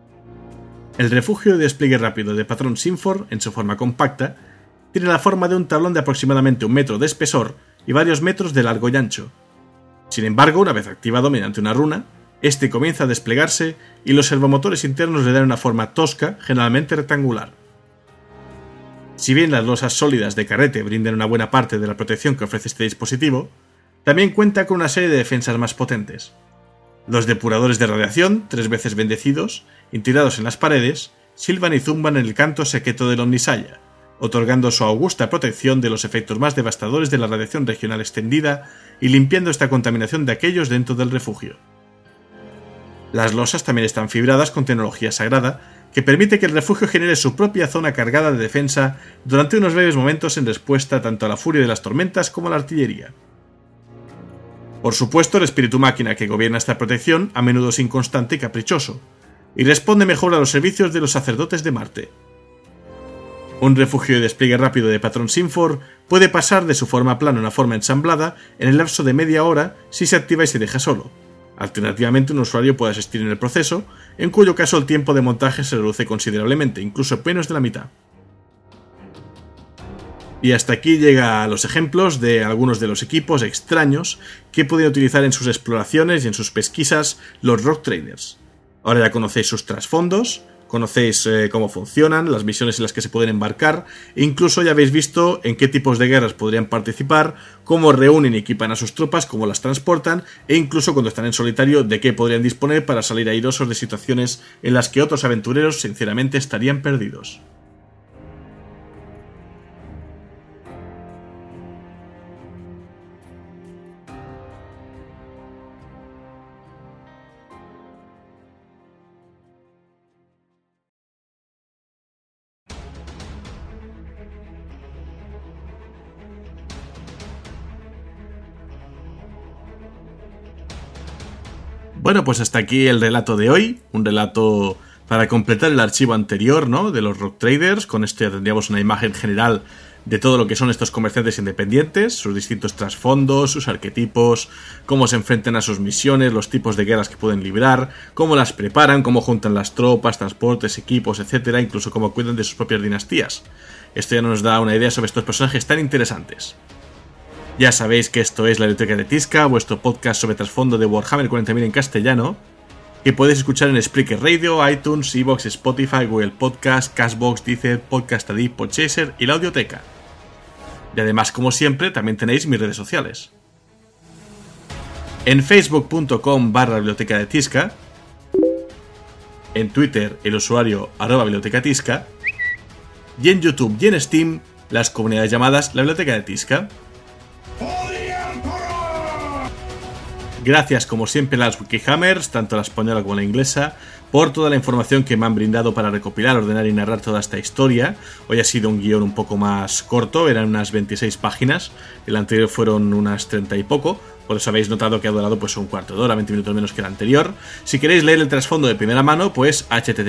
El refugio de despliegue rápido de Patrón Sinford, en su forma compacta, tiene la forma de un tablón de aproximadamente 1 metro de espesor y varios metros de largo y ancho. Sin embargo, una vez activado mediante una runa, este comienza a desplegarse y los servomotores internos le dan una forma tosca, generalmente rectangular. Si bien las losas sólidas de carrete brindan una buena parte de la protección que ofrece este dispositivo, también cuenta con una serie de defensas más potentes. Los depuradores de radiación, 3 veces bendecidos, integrados en las paredes, silban y zumban en el canto secreto del Omnisaya, otorgando su augusta protección de los efectos más devastadores de la radiación regional extendida y limpiando esta contaminación de aquellos dentro del refugio. Las losas también están fibradas con tecnología sagrada que permite que el refugio genere su propia zona cargada de defensa durante unos breves momentos en respuesta tanto a la furia de las tormentas como a la artillería. Por supuesto, el espíritu máquina que gobierna esta protección a menudo es inconstante y caprichoso, y responde mejor a los servicios de los sacerdotes de Marte. Un refugio de despliegue rápido de Patrón Sinford puede pasar de su forma plana a una forma ensamblada en el lapso de media hora si se activa y se deja solo. Alternativamente, un usuario puede asistir en el proceso, en cuyo caso el tiempo de montaje se reduce considerablemente, incluso menos de la mitad. Y hasta aquí llega los ejemplos de algunos de los equipos extraños que pueden utilizar en sus exploraciones y en sus pesquisas los rogue traders. Ahora ya conocéis sus trasfondos, conocéis cómo funcionan, las misiones en las que se pueden embarcar, e incluso ya habéis visto en qué tipos de guerras podrían participar, cómo reúnen y equipan a sus tropas, cómo las transportan, e incluso cuando están en solitario de qué podrían disponer para salir airosos de situaciones en las que otros aventureros sinceramente estarían perdidos. Bueno, pues hasta aquí el relato de hoy, un relato para completar el archivo anterior, ¿no?, de los Rogue Traders. Con este tendríamos una imagen general de todo lo que son estos comerciantes independientes, sus distintos trasfondos, sus arquetipos, cómo se enfrentan a sus misiones, los tipos de guerras que pueden librar, cómo las preparan, cómo juntan las tropas, transportes, equipos, etcétera, incluso cómo cuidan de sus propias dinastías. Esto ya nos da una idea sobre estos personajes tan interesantes. Ya sabéis que esto es la Biblioteca de Tizca, vuestro podcast sobre trasfondo de Warhammer 40.000 en castellano, que podéis escuchar en Spreaker Radio, iTunes, Evox, Spotify, Google Podcast, Castbox, Deezer, Podcast Addict, Podchaser y la Audioteca. Y además, como siempre, también tenéis mis redes sociales. En facebook.com/biblioteca de Tizca, en Twitter el usuario @bibliotecatizca, y en YouTube y en Steam las comunidades llamadas la Biblioteca de Tizca. Gracias como siempre a las Wikihammers, tanto la española como la inglesa, por toda la información que me han brindado para recopilar, ordenar y narrar toda esta historia. Hoy ha sido un guión un poco más corto, eran unas 26 páginas, el anterior fueron unas 30 y poco, por eso habéis notado que ha durado pues un cuarto de hora, 20 minutos menos que el anterior. Si queréis leer el trasfondo de primera mano, pues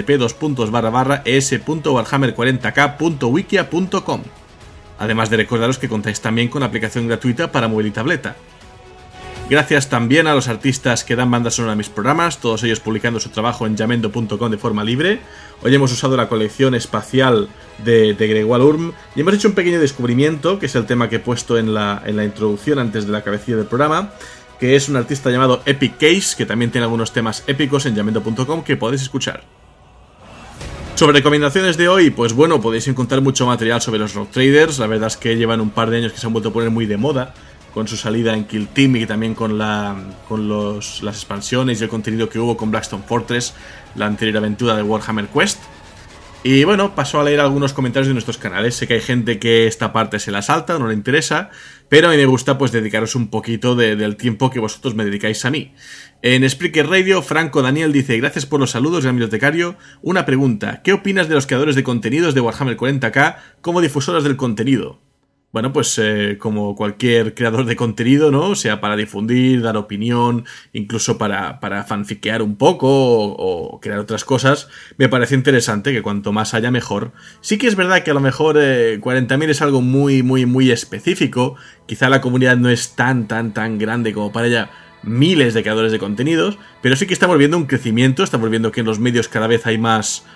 http://es.warhammer40k.wikia.com. Además de recordaros que contáis también con la aplicación gratuita para móvil y tableta. Gracias también a los artistas que dan banda sonora a mis programas, todos ellos publicando su trabajo en jamendo.com de forma libre. Hoy hemos usado la colección espacial de Gregoire Urm y hemos hecho un pequeño descubrimiento, que es el tema que he puesto en la introducción antes de la cabecilla del programa, que es un artista llamado Epic Case, que también tiene algunos temas épicos en jamendo.com que podéis escuchar. Sobre recomendaciones de hoy, pues bueno, podéis encontrar mucho material sobre los Rogue Traders. La verdad es que llevan un par de años que se han vuelto a poner muy de moda, con su salida en Kill Team y también con las expansiones y el contenido que hubo con Blackstone Fortress, la anterior aventura de Warhammer Quest. Y bueno, paso a leer algunos comentarios de nuestros canales. Sé que hay gente que esta parte se la salta o no le interesa, pero a mí me gusta pues dedicaros un poquito del tiempo que vosotros me dedicáis a mí. En Spreaker Radio, Franco Daniel dice: gracias por los saludos, gran bibliotecario. Una pregunta: ¿qué opinas de los creadores de contenidos de Warhammer 40k como difusoras del contenido? Bueno, pues como cualquier creador de contenido, ¿no? Sea para difundir, dar opinión, incluso para fanfiquear un poco o crear otras cosas, me parece interesante que cuanto más haya mejor. Sí que es verdad que a lo mejor 40.000 es algo muy, muy, muy específico. Quizá la comunidad no es tan grande como para ya miles de creadores de contenidos, pero sí que estamos viendo un crecimiento, estamos viendo que en los medios cada vez hay más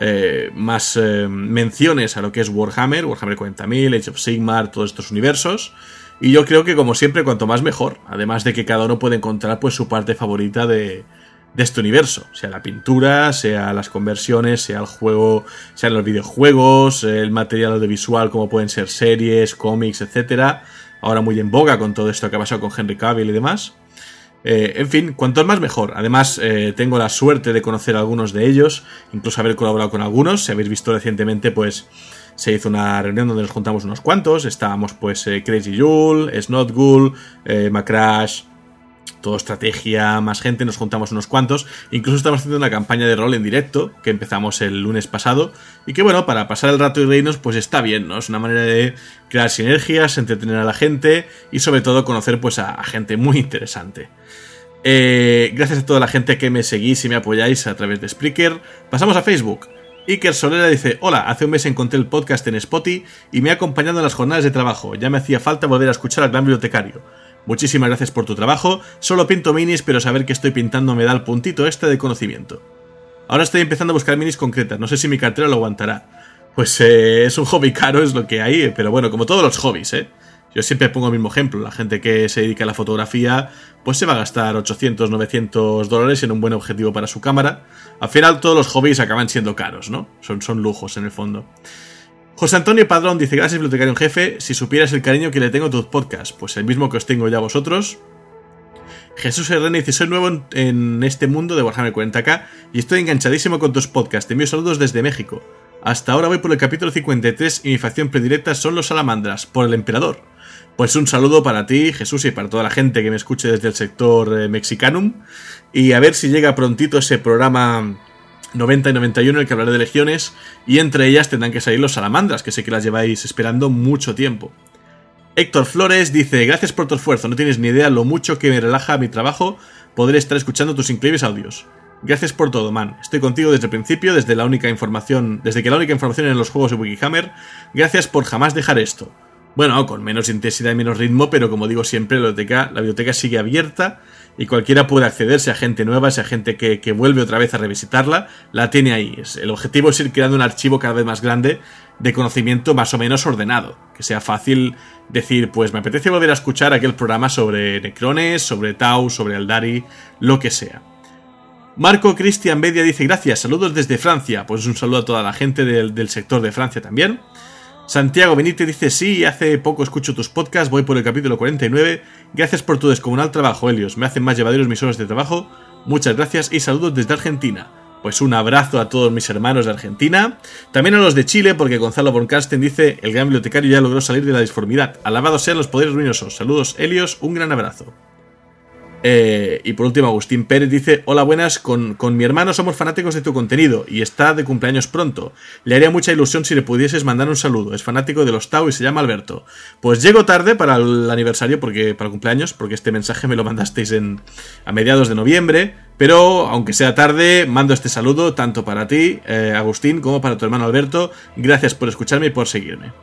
menciones a lo que es Warhammer 40.000, Age of Sigmar, todos estos universos, y yo creo que como siempre cuanto más mejor, además de que cada uno puede encontrar pues su parte favorita de este universo, sea la pintura, sea las conversiones, sea el juego, sean los videojuegos, el material audiovisual como pueden ser series, cómics, etcétera, ahora muy en boga con todo esto que ha pasado con Henry Cavill y demás. En fin, cuanto más mejor. Además, tengo la suerte de conocer a algunos de ellos, incluso haber colaborado con algunos. Si habéis visto recientemente, pues se hizo una reunión donde nos juntamos unos cuantos. Estábamos pues Crazy Jule, Snotgul, Macrash, todo estrategia, más gente, nos juntamos unos cuantos. Incluso estamos haciendo una campaña de rol en directo, que empezamos el lunes pasado, y que bueno, para pasar el rato y reírnos, pues está bien, ¿no? Es una manera de crear sinergias, entretener a la gente, y sobre todo conocer pues a gente muy interesante. Gracias a toda la gente que me seguís y me apoyáis a través de Spreaker. Pasamos a Facebook. Iker Solera dice: hola, hace un mes encontré el podcast en Spotify y me ha acompañado en las jornadas de trabajo. Ya me hacía falta volver a escuchar al gran bibliotecario. Muchísimas gracias por tu trabajo. Solo pinto minis, pero saber que estoy pintando me da el puntito este de conocimiento. Ahora estoy empezando a buscar minis concretas. No sé si mi cartera lo aguantará. Pues es un hobby caro, es lo que hay, pero bueno, como todos los hobbies, Yo siempre pongo el mismo ejemplo. La gente que se dedica a la fotografía pues se va a gastar 800, 900 dólares en un buen objetivo para su cámara. Al final todos los hobbies acaban siendo caros, ¿no? Son lujos en el fondo. José Antonio Padrón dice: gracias, bibliotecario en jefe. Si supieras el cariño que le tengo a tus podcasts, pues el mismo que os tengo ya a vosotros. Jesús Herrera dice: soy nuevo en este mundo de Warhammer 40k y estoy enganchadísimo con tus podcasts. Te envío saludos desde México. Hasta ahora voy por el capítulo 53 y mi facción predilecta son los salamandras, por el emperador. Pues un saludo para ti, Jesús, y para toda la gente que me escuche desde el sector mexicanum. Y a ver si llega prontito ese programa 90 y 91 en el que hablaré de legiones. Y entre ellas tendrán que salir los salamandras, que sé que las lleváis esperando mucho tiempo. Héctor Flores dice: gracias por tu esfuerzo, no tienes ni idea lo mucho que me relaja mi trabajo poder estar escuchando tus increíbles audios. Gracias por todo, man. Estoy contigo desde el principio, desde que la única información en los juegos de Wikihammer. Gracias por jamás dejar esto. Bueno, con menos intensidad y menos ritmo, pero como digo siempre, la biblioteca sigue abierta y cualquiera puede acceder, sea gente nueva, sea gente que vuelve otra vez a revisitarla, la tiene ahí. El objetivo es ir creando un archivo cada vez más grande de conocimiento más o menos ordenado, que sea fácil decir, pues me apetece volver a escuchar aquel programa sobre Necrones, sobre Tau, sobre Aldari, lo que sea. Marco Cristian Bedia dice: gracias, saludos desde Francia. Pues un saludo a toda la gente del sector de Francia también. Santiago Benítez dice: sí, hace poco escucho tus podcasts, voy por el capítulo 49. Gracias por tu descomunal trabajo, Helios. Me hacen más llevaderos mis horas de trabajo. Muchas gracias y saludos desde Argentina. Pues un abrazo a todos mis hermanos de Argentina. También a los de Chile, porque Gonzalo von Karsten dice: el gran bibliotecario ya logró salir de la disformidad. Alabados sean los poderes luminosos. Saludos, Helios, un gran abrazo. Y por último, Agustín Pérez dice: hola, buenas, con mi hermano somos fanáticos de tu contenido y está de cumpleaños pronto. Le haría mucha ilusión si le pudieses mandar un saludo. Es fanático de los Tau y se llama Alberto. Pues llego tarde para el aniversario, para el cumpleaños, porque este mensaje me lo mandasteis a mediados de noviembre, pero aunque sea tarde, mando este saludo tanto para ti, Agustín, como para tu hermano Alberto. Gracias por escucharme y por seguirme.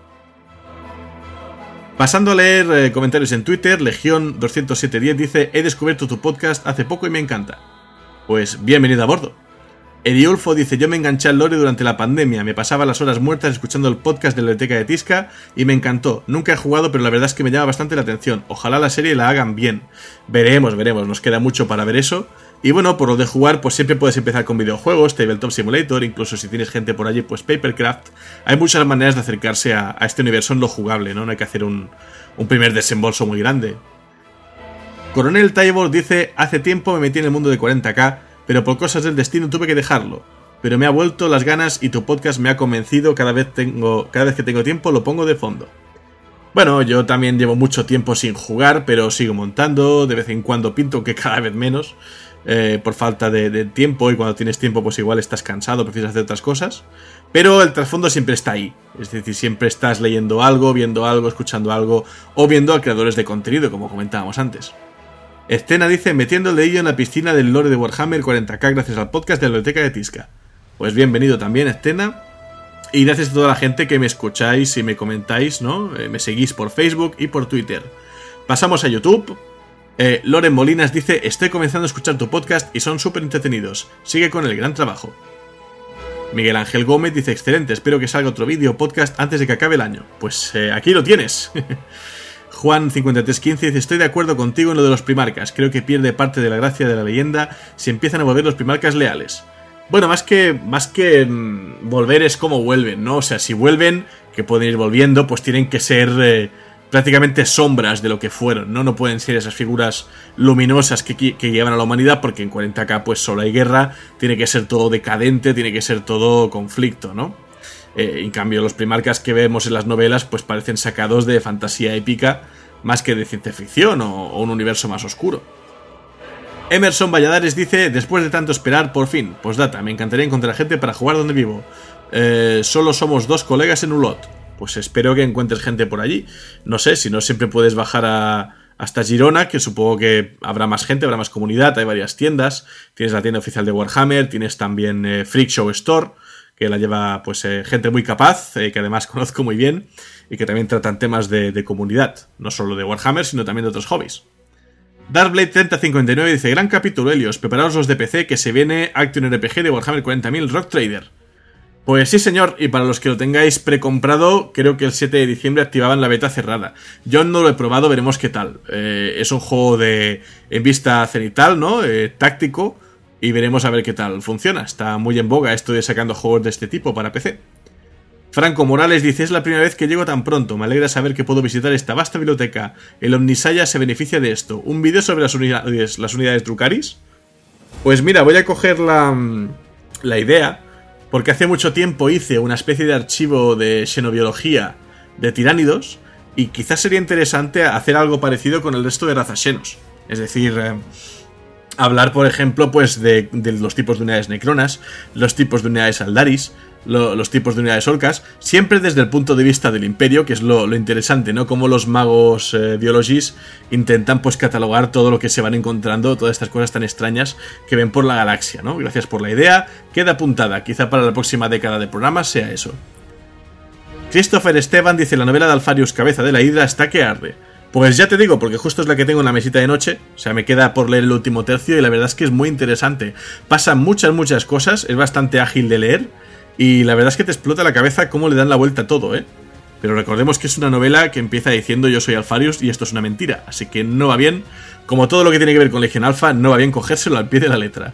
Pasando a leer comentarios en Twitter, Legión 20710 dice: he descubierto tu podcast hace poco y me encanta. Pues bienvenido a bordo. Eriulfo dice: yo me enganché al lore durante la pandemia, me pasaba las horas muertas escuchando el podcast de la biblioteca de Tisca y me encantó. Nunca he jugado, pero la verdad es que me llama bastante la atención. Ojalá la serie la hagan bien. Veremos, nos queda mucho para ver eso. Y bueno, por lo de jugar, pues siempre puedes empezar con videojuegos, Tabletop Simulator, incluso si tienes gente por allí, pues Papercraft. Hay muchas maneras de acercarse a este universo en lo jugable, ¿no? No hay que hacer un primer desembolso muy grande. Coronel Taibor dice: hace tiempo me metí en el mundo de 40k, pero por cosas del destino tuve que dejarlo. Pero me ha vuelto las ganas y tu podcast me ha convencido, cada vez que tengo tiempo lo pongo de fondo. Bueno, yo también llevo mucho tiempo sin jugar, pero sigo montando, de vez en cuando pinto, que cada vez menos. Por falta de tiempo, y cuando tienes tiempo pues igual estás cansado, prefieres hacer otras cosas, pero el trasfondo siempre está ahí, es decir, siempre estás leyendo algo, viendo algo, escuchando algo o viendo a creadores de contenido, como comentábamos antes. Escena dice: metiendo el dedillo en la piscina del lore de Warhammer 40k gracias al podcast de la biblioteca de Tisca. Pues bienvenido también, Escena, y gracias a toda la gente que me escucháis y me comentáis, ¿no? Me seguís por Facebook y por Twitter. Pasamos a YouTube. Loren Molinas dice: estoy comenzando a escuchar tu podcast y son súper entretenidos. Sigue con el gran trabajo. Miguel Ángel Gómez dice: excelente, espero que salga otro vídeo o podcast antes de que acabe el año. Pues aquí lo tienes. Juan5315 dice: estoy de acuerdo contigo en lo de los primarcas. Creo que pierde parte de la gracia de la leyenda si empiezan a volver los primarcas leales. Bueno, más que volver es como vuelven, ¿no? O sea, si vuelven, que pueden ir volviendo, pues tienen que ser prácticamente sombras de lo que fueron, ¿no? No pueden ser esas figuras luminosas que llevan a la humanidad, porque en 40k pues solo hay guerra, tiene que ser todo decadente, tiene que ser todo conflicto, ¿no? En cambio, los primarcas que vemos en las novelas pues parecen sacados de fantasía épica más que de ciencia ficción o un universo más oscuro. Emerson Valladares dice: después de tanto esperar, por fin, postdata, me encantaría encontrar gente para jugar donde vivo. Solo somos 2 colegas en Ulot. Pues espero que encuentres gente por allí. No sé, si no siempre puedes bajar hasta Girona, que supongo que habrá más gente, habrá más comunidad, hay varias tiendas. Tienes la tienda oficial de Warhammer, tienes también Freak Show Store, que la lleva pues gente muy capaz, que además conozco muy bien, y que también tratan temas de comunidad, no solo de Warhammer, sino también de otros hobbies. Darkblade 3059 dice: gran capítulo, Helios, preparaos los de PC que se viene Action RPG de Warhammer 40.000 Rock Trader. Pues sí, señor, y para los que lo tengáis precomprado, creo que el 7 de diciembre activaban la beta cerrada. Yo no lo he probado, veremos qué tal. Es un juego en vista cenital, ¿no? Táctico, y veremos a ver qué tal funciona. Está muy en boga esto de sacando juegos de este tipo para PC. Franco Morales dice: es la primera vez que llego tan pronto, me alegra saber que puedo visitar esta vasta biblioteca. El Omnisaya se beneficia de esto. ¿Un vídeo sobre las unidades Drukhari's? Pues mira, voy a coger la idea, porque hace mucho tiempo hice una especie de archivo de xenobiología de tiránidos, y quizás sería interesante hacer algo parecido con el resto de razas xenos. Es decir, hablar, por ejemplo, pues de los tipos de unidades necronas, los tipos de unidades aldaris, los tipos de unidades orcas, siempre desde el punto de vista del imperio, que es lo interesante, ¿no? Como los magos biologis intentan pues catalogar todo lo que se van encontrando, todas estas cosas tan extrañas que ven por la galaxia, ¿no? Gracias por la idea, queda apuntada, quizá para la próxima década de programas sea eso. Christopher Esteban dice: la novela de Alfarius, Cabeza de la Hidra, está que arde. Pues ya te digo, porque justo es la que tengo en la mesita de noche, o sea, me queda por leer el último tercio y la verdad es que es muy interesante. Pasan muchas cosas, es bastante ágil de leer. Y la verdad es que te explota la cabeza cómo le dan la vuelta a todo, ¿eh? Pero recordemos que es una novela que empieza diciendo: yo soy Alfarius y esto es una mentira. Así que no va bien, como todo lo que tiene que ver con Legión Alpha, no va bien cogérselo al pie de la letra.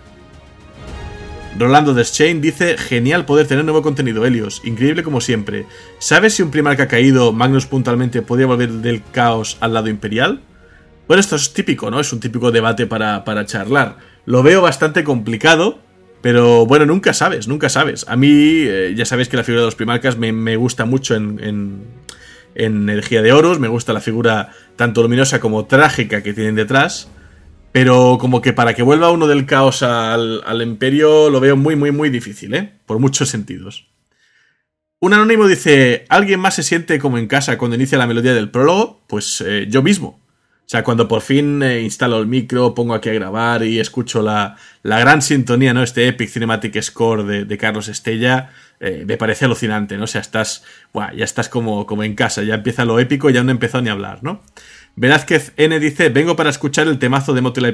Rolando Deschain dice: genial poder tener nuevo contenido, Helios. Increíble como siempre. ¿Sabes si un primarca caído, Magnus puntualmente, podría volver del caos al lado imperial? Bueno, esto es típico, ¿no? Es un típico debate para charlar. Lo veo bastante complicado. Pero bueno, nunca sabes. A mí, ya sabéis que la figura de los primarcas me gusta mucho en Energía de Horus. Me gusta la figura tanto luminosa como trágica que tienen detrás. Pero como que para que vuelva uno del caos al imperio lo veo muy difícil, ¿eh? Por muchos sentidos. Un anónimo dice: ¿alguien más se siente como en casa cuando inicia la melodía del prólogo? Pues yo mismo. O sea, cuando por fin instalo el micro, pongo aquí a grabar y escucho la gran sintonía, ¿no? Este Epic Cinematic Score de Carlos Estella, me parece alucinante, ¿no? O sea, ya estás como en casa, ya empieza lo épico y ya no he empezado ni a hablar, ¿no? Velázquez N dice: vengo para escuchar el temazo de Emotional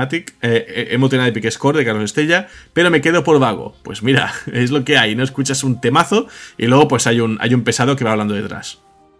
Epic Score de Carlos Estella, pero me quedo por vago. Pues mira, es lo que hay, ¿no? Escuchas un temazo y luego pues hay un pesado que va hablando detrás.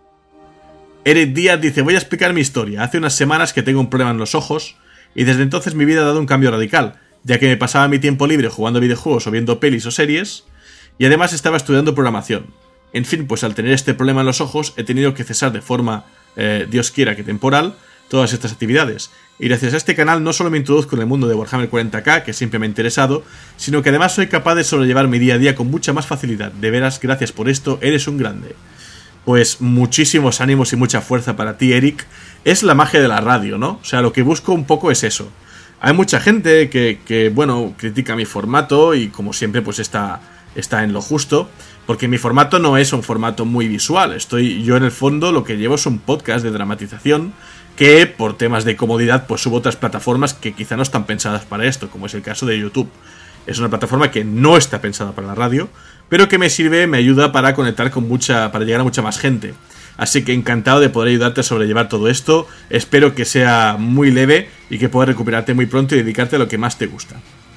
Eric Díaz dice: voy a explicar mi historia. Hace unas semanas que tengo un problema en los ojos y desde entonces mi vida ha dado un cambio radical, ya que me pasaba mi tiempo libre jugando videojuegos o viendo pelis o series, y además estaba estudiando programación. En fin, pues al tener este problema en los ojos he tenido que cesar de forma, Dios quiera que temporal, todas estas actividades. Y gracias a este canal no solo me introduzco en el mundo de Warhammer 40k, que siempre me ha interesado, sino que además soy capaz de sobrellevar mi día a día con mucha más facilidad. De veras, gracias por esto, eres un grande. Pues muchísimos ánimos y mucha fuerza para ti, Eric. Es la magia de la radio, ¿no? O sea, lo que busco un poco es eso. Hay mucha gente que bueno, critica mi formato y como siempre pues está en lo justo, porque mi formato no es un formato muy visual. Yo en el fondo lo que llevo es un podcast de dramatización que por temas de comodidad pues subo a otras plataformas que quizá no están pensadas para esto, como es el caso de YouTube. Es una plataforma que no está pensada para la radio, pero que me ayuda para conectar para llegar a mucha más gente. Así que encantado de poder ayudarte a sobrellevar todo esto. Espero que sea muy leve y que puedas recuperarte muy pronto y dedicarte a lo que más te gusta.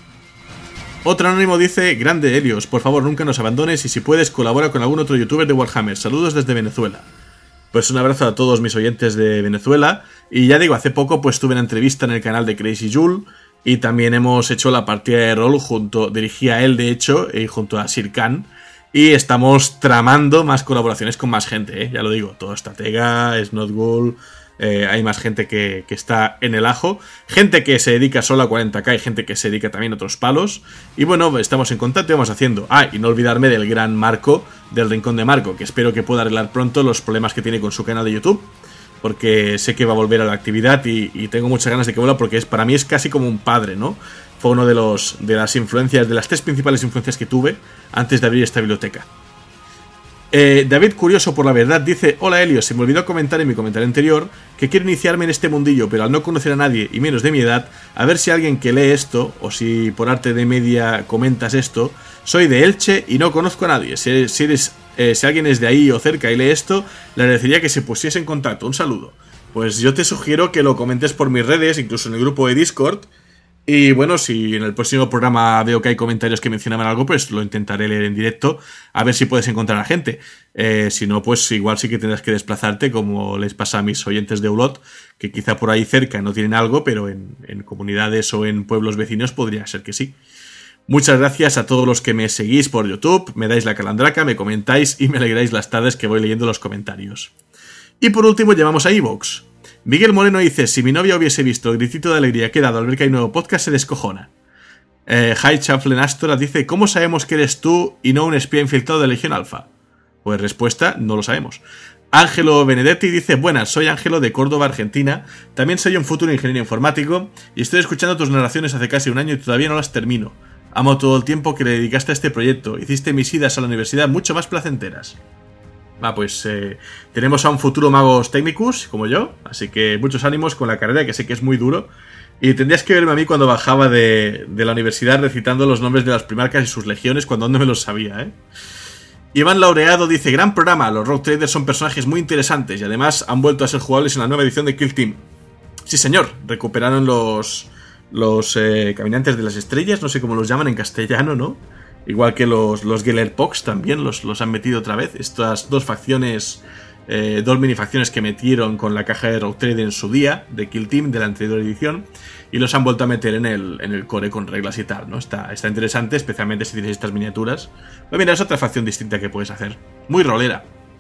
Otro anónimo dice: grande Helios, por favor nunca nos abandones y si puedes colabora con algún otro youtuber de Warhammer. Saludos desde Venezuela. Pues un abrazo a todos mis oyentes de Venezuela. Y ya digo, hace poco pues tuve una entrevista en el canal de Crazy Jule. Y también hemos hecho la partida de rol dirigía él de hecho, y junto a Sir Khan. Y estamos tramando más colaboraciones con más gente, ya lo digo, todo estratega, Snotgul, hay más gente que está en el ajo. Gente que se dedica solo a 40k y gente que se dedica también a otros palos. Y bueno, estamos en contacto y vamos haciendo. Y no olvidarme del gran Marco, del Rincón de Marco, que espero que pueda arreglar pronto los problemas que tiene con su canal de YouTube. Porque sé que va a volver a la actividad y tengo muchas ganas de que vuelva porque para mí es casi como un padre, ¿no? Fue uno de las influencias, de las 3 principales influencias que tuve antes de abrir esta biblioteca. David Curioso por la Verdad dice: hola Helios, se me olvidó comentar en mi comentario anterior que quiero iniciarme en este mundillo, pero al no conocer a nadie y menos de mi edad, a ver si alguien que lee esto, o si por arte de media comentas esto, soy de Elche y no conozco a nadie. Si alguien es de ahí o cerca y lee esto, le agradecería que se pusiese en contacto. Un saludo. Pues yo te sugiero que lo comentes por mis redes, incluso en el grupo de Discord, Y bueno, si en el próximo programa veo que hay comentarios que mencionaban algo, pues lo intentaré leer en directo, a ver si puedes encontrar a gente. Si no, pues igual sí que tendrás que desplazarte, como les pasa a mis oyentes de Ulot, que quizá por ahí cerca no tienen algo, pero en comunidades o en pueblos vecinos podría ser que sí. Muchas gracias a todos los que me seguís por YouTube, me dais la calandraca, me comentáis y me alegráis las tardes que voy leyendo los comentarios. Y por último llamamos a iVoox. Miguel Moreno dice: si mi novia hubiese visto el gritito de alegría que he dado al ver que hay nuevo podcast, se descojona. High Chaplin Astora dice: ¿cómo sabemos que eres tú y no un espía infiltrado de Legión Alpha? Pues respuesta: no lo sabemos. Ángelo Benedetti dice: buenas, soy Ángelo de Córdoba, Argentina. También soy un futuro ingeniero informático y estoy escuchando tus narraciones hace casi un año y todavía no las termino. Amo todo el tiempo que le dedicaste a este proyecto. Hiciste mis idas a la universidad mucho más placenteras. Pues tenemos a un futuro magos técnicos como yo, así que muchos ánimos con la carrera, que sé que es muy duro. Y tendrías que verme a mí cuando bajaba de la universidad recitando los nombres de las primarcas y sus legiones cuando no me los sabía, ¿eh? Iván Laureado dice: gran programa, los Rogue Traders son personajes muy interesantes y además han vuelto a ser jugables en la nueva edición de Kill Team. Sí señor, recuperaron los caminantes de las estrellas, no sé cómo los llaman en castellano, ¿no? Igual que los Gellerpox también los han metido otra vez. Estas dos facciones, dos minifacciones que metieron con la caja de Rogue Trader en su día, de Kill Team, de la anterior edición, y los han vuelto a meter en el core con reglas y tal, ¿no? Está interesante, especialmente si tienes estas miniaturas. Pues mira, es otra facción distinta que puedes hacer. Muy rolera.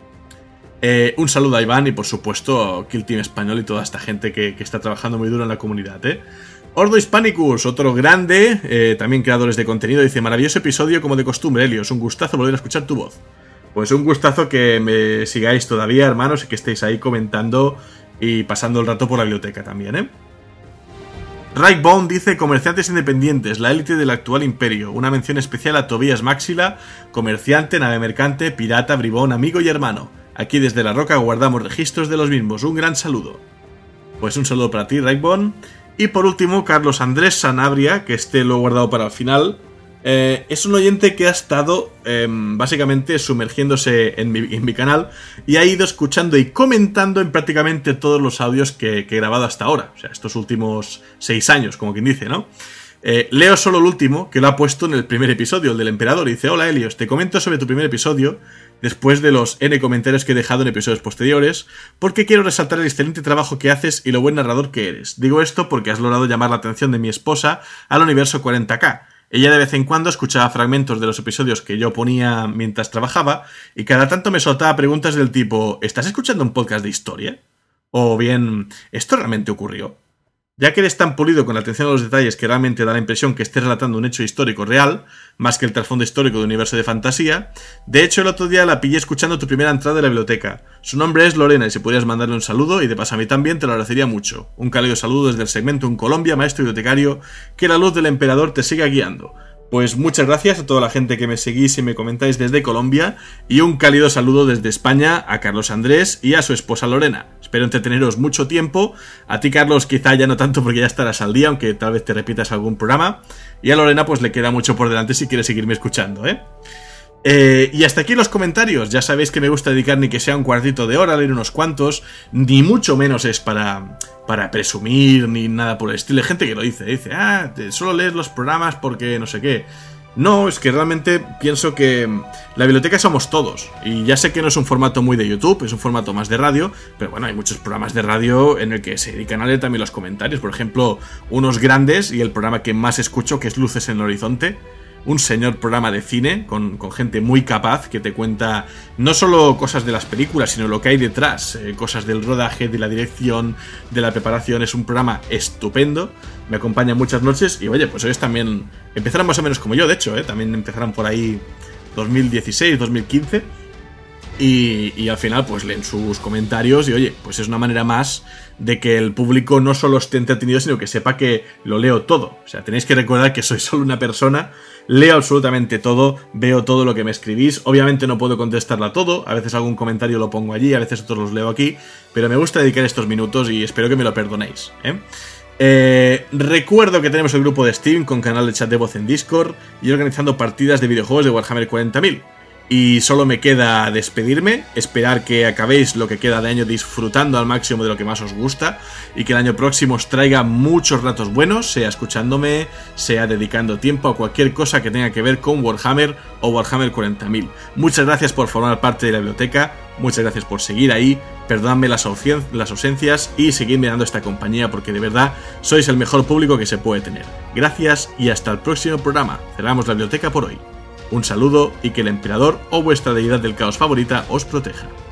Un saludo a Iván y por supuesto Kill Team Español y toda esta gente que está trabajando muy duro en la comunidad, ¿eh? Ordo Hispanicus, otro grande, también creadores de contenido, dice: maravilloso episodio como de costumbre, Helios, un gustazo volver a escuchar tu voz. Pues un gustazo que me sigáis todavía, hermanos, y que estéis ahí comentando y pasando el rato por la biblioteca también, ¿eh? Raikbone dice: comerciantes independientes, la élite del actual imperio. Una mención especial a Tobías Máxila, comerciante, nave mercante, pirata, bribón, amigo y hermano. Aquí desde la roca guardamos registros de los mismos. Un gran saludo. Pues un saludo para ti, Raikbone. Y por último, Carlos Andrés Sanabria, que lo he guardado para el final. Es un oyente que ha estado básicamente sumergiéndose en mi canal y ha ido escuchando y comentando en prácticamente todos los audios que he grabado hasta ahora. O sea, estos últimos 6 años, como quien dice, ¿no? Leo solo el último, que lo ha puesto en el primer episodio, el del emperador. Y dice: hola Helios, te comento sobre tu primer episodio, después de los N comentarios que he dejado en episodios posteriores, porque quiero resaltar el excelente trabajo que haces y lo buen narrador que eres. Digo esto porque has logrado llamar la atención de mi esposa al universo 40K. Ella de vez en cuando escuchaba fragmentos de los episodios que yo ponía mientras trabajaba y cada tanto me soltaba preguntas del tipo: ¿estás escuchando un podcast de historia? O bien, ¿esto realmente ocurrió? Ya que eres tan pulido con la atención a los detalles que realmente da la impresión que estés relatando un hecho histórico real, más que el trasfondo histórico de un universo de fantasía. De hecho, el otro día la pillé escuchando tu primera entrada de la biblioteca. Su nombre es Lorena y si pudieras mandarle un saludo, y de paso a mí también, te lo agradecería mucho. Un cálido saludo desde el segmento En Colombia, maestro bibliotecario, que la luz del emperador te siga guiando. Pues muchas gracias a toda la gente que me seguís y me comentáis desde Colombia, y un cálido saludo desde España a Carlos Andrés y a su esposa Lorena. Espero entreteneros mucho tiempo. A ti, Carlos, quizá ya no tanto porque ya estarás al día, aunque tal vez te repitas algún programa. Y a Lorena pues le queda mucho por delante si quiere seguirme escuchando, ¿eh? Y hasta aquí los comentarios. Ya sabéis que me gusta dedicar ni que sea un cuartito de hora a leer unos cuantos, ni mucho menos es para presumir ni nada por el estilo. Hay gente que lo dice, solo lees los programas porque no sé qué. No, es que realmente pienso que la biblioteca somos todos. Y ya sé que no es un formato muy de YouTube, es un formato más de radio, pero bueno, hay muchos programas de radio en el que se dedican a leer también los comentarios. Por ejemplo, unos grandes, y el programa que más escucho, que es Luces en el Horizonte. Un señor programa de cine con gente muy capaz que te cuenta no solo cosas de las películas, sino lo que hay detrás, cosas del rodaje, de la dirección, de la preparación. Es un programa estupendo, me acompaña muchas noches y oye, pues ellos también empezarán más o menos como yo, de hecho, también empezarán por ahí 2016, 2015 y al final pues leen sus comentarios y oye, pues es una manera más de que el público no solo esté entretenido, sino que sepa que lo leo todo. O sea, tenéis que recordar que soy solo una persona, leo absolutamente todo, veo todo lo que me escribís. Obviamente no puedo contestarlo a todo, a veces algún comentario lo pongo allí, a veces otros los leo aquí, pero me gusta dedicar estos minutos y espero que me lo perdonéis, recuerdo que tenemos el grupo de Steam con canal de chat de voz en Discord y organizando partidas de videojuegos de Warhammer 40.000. Y solo me queda despedirme, esperar que acabéis lo que queda de año disfrutando al máximo de lo que más os gusta y que el año próximo os traiga muchos ratos buenos, sea escuchándome, sea dedicando tiempo a cualquier cosa que tenga que ver con Warhammer o Warhammer 40.000. Muchas gracias por formar parte de la biblioteca, muchas gracias por seguir ahí, perdonadme las ausencias y seguidme dando esta compañía porque de verdad sois el mejor público que se puede tener. Gracias y hasta el próximo programa. Cerramos la biblioteca por hoy. Un saludo y que el emperador o vuestra deidad del caos favorita os proteja.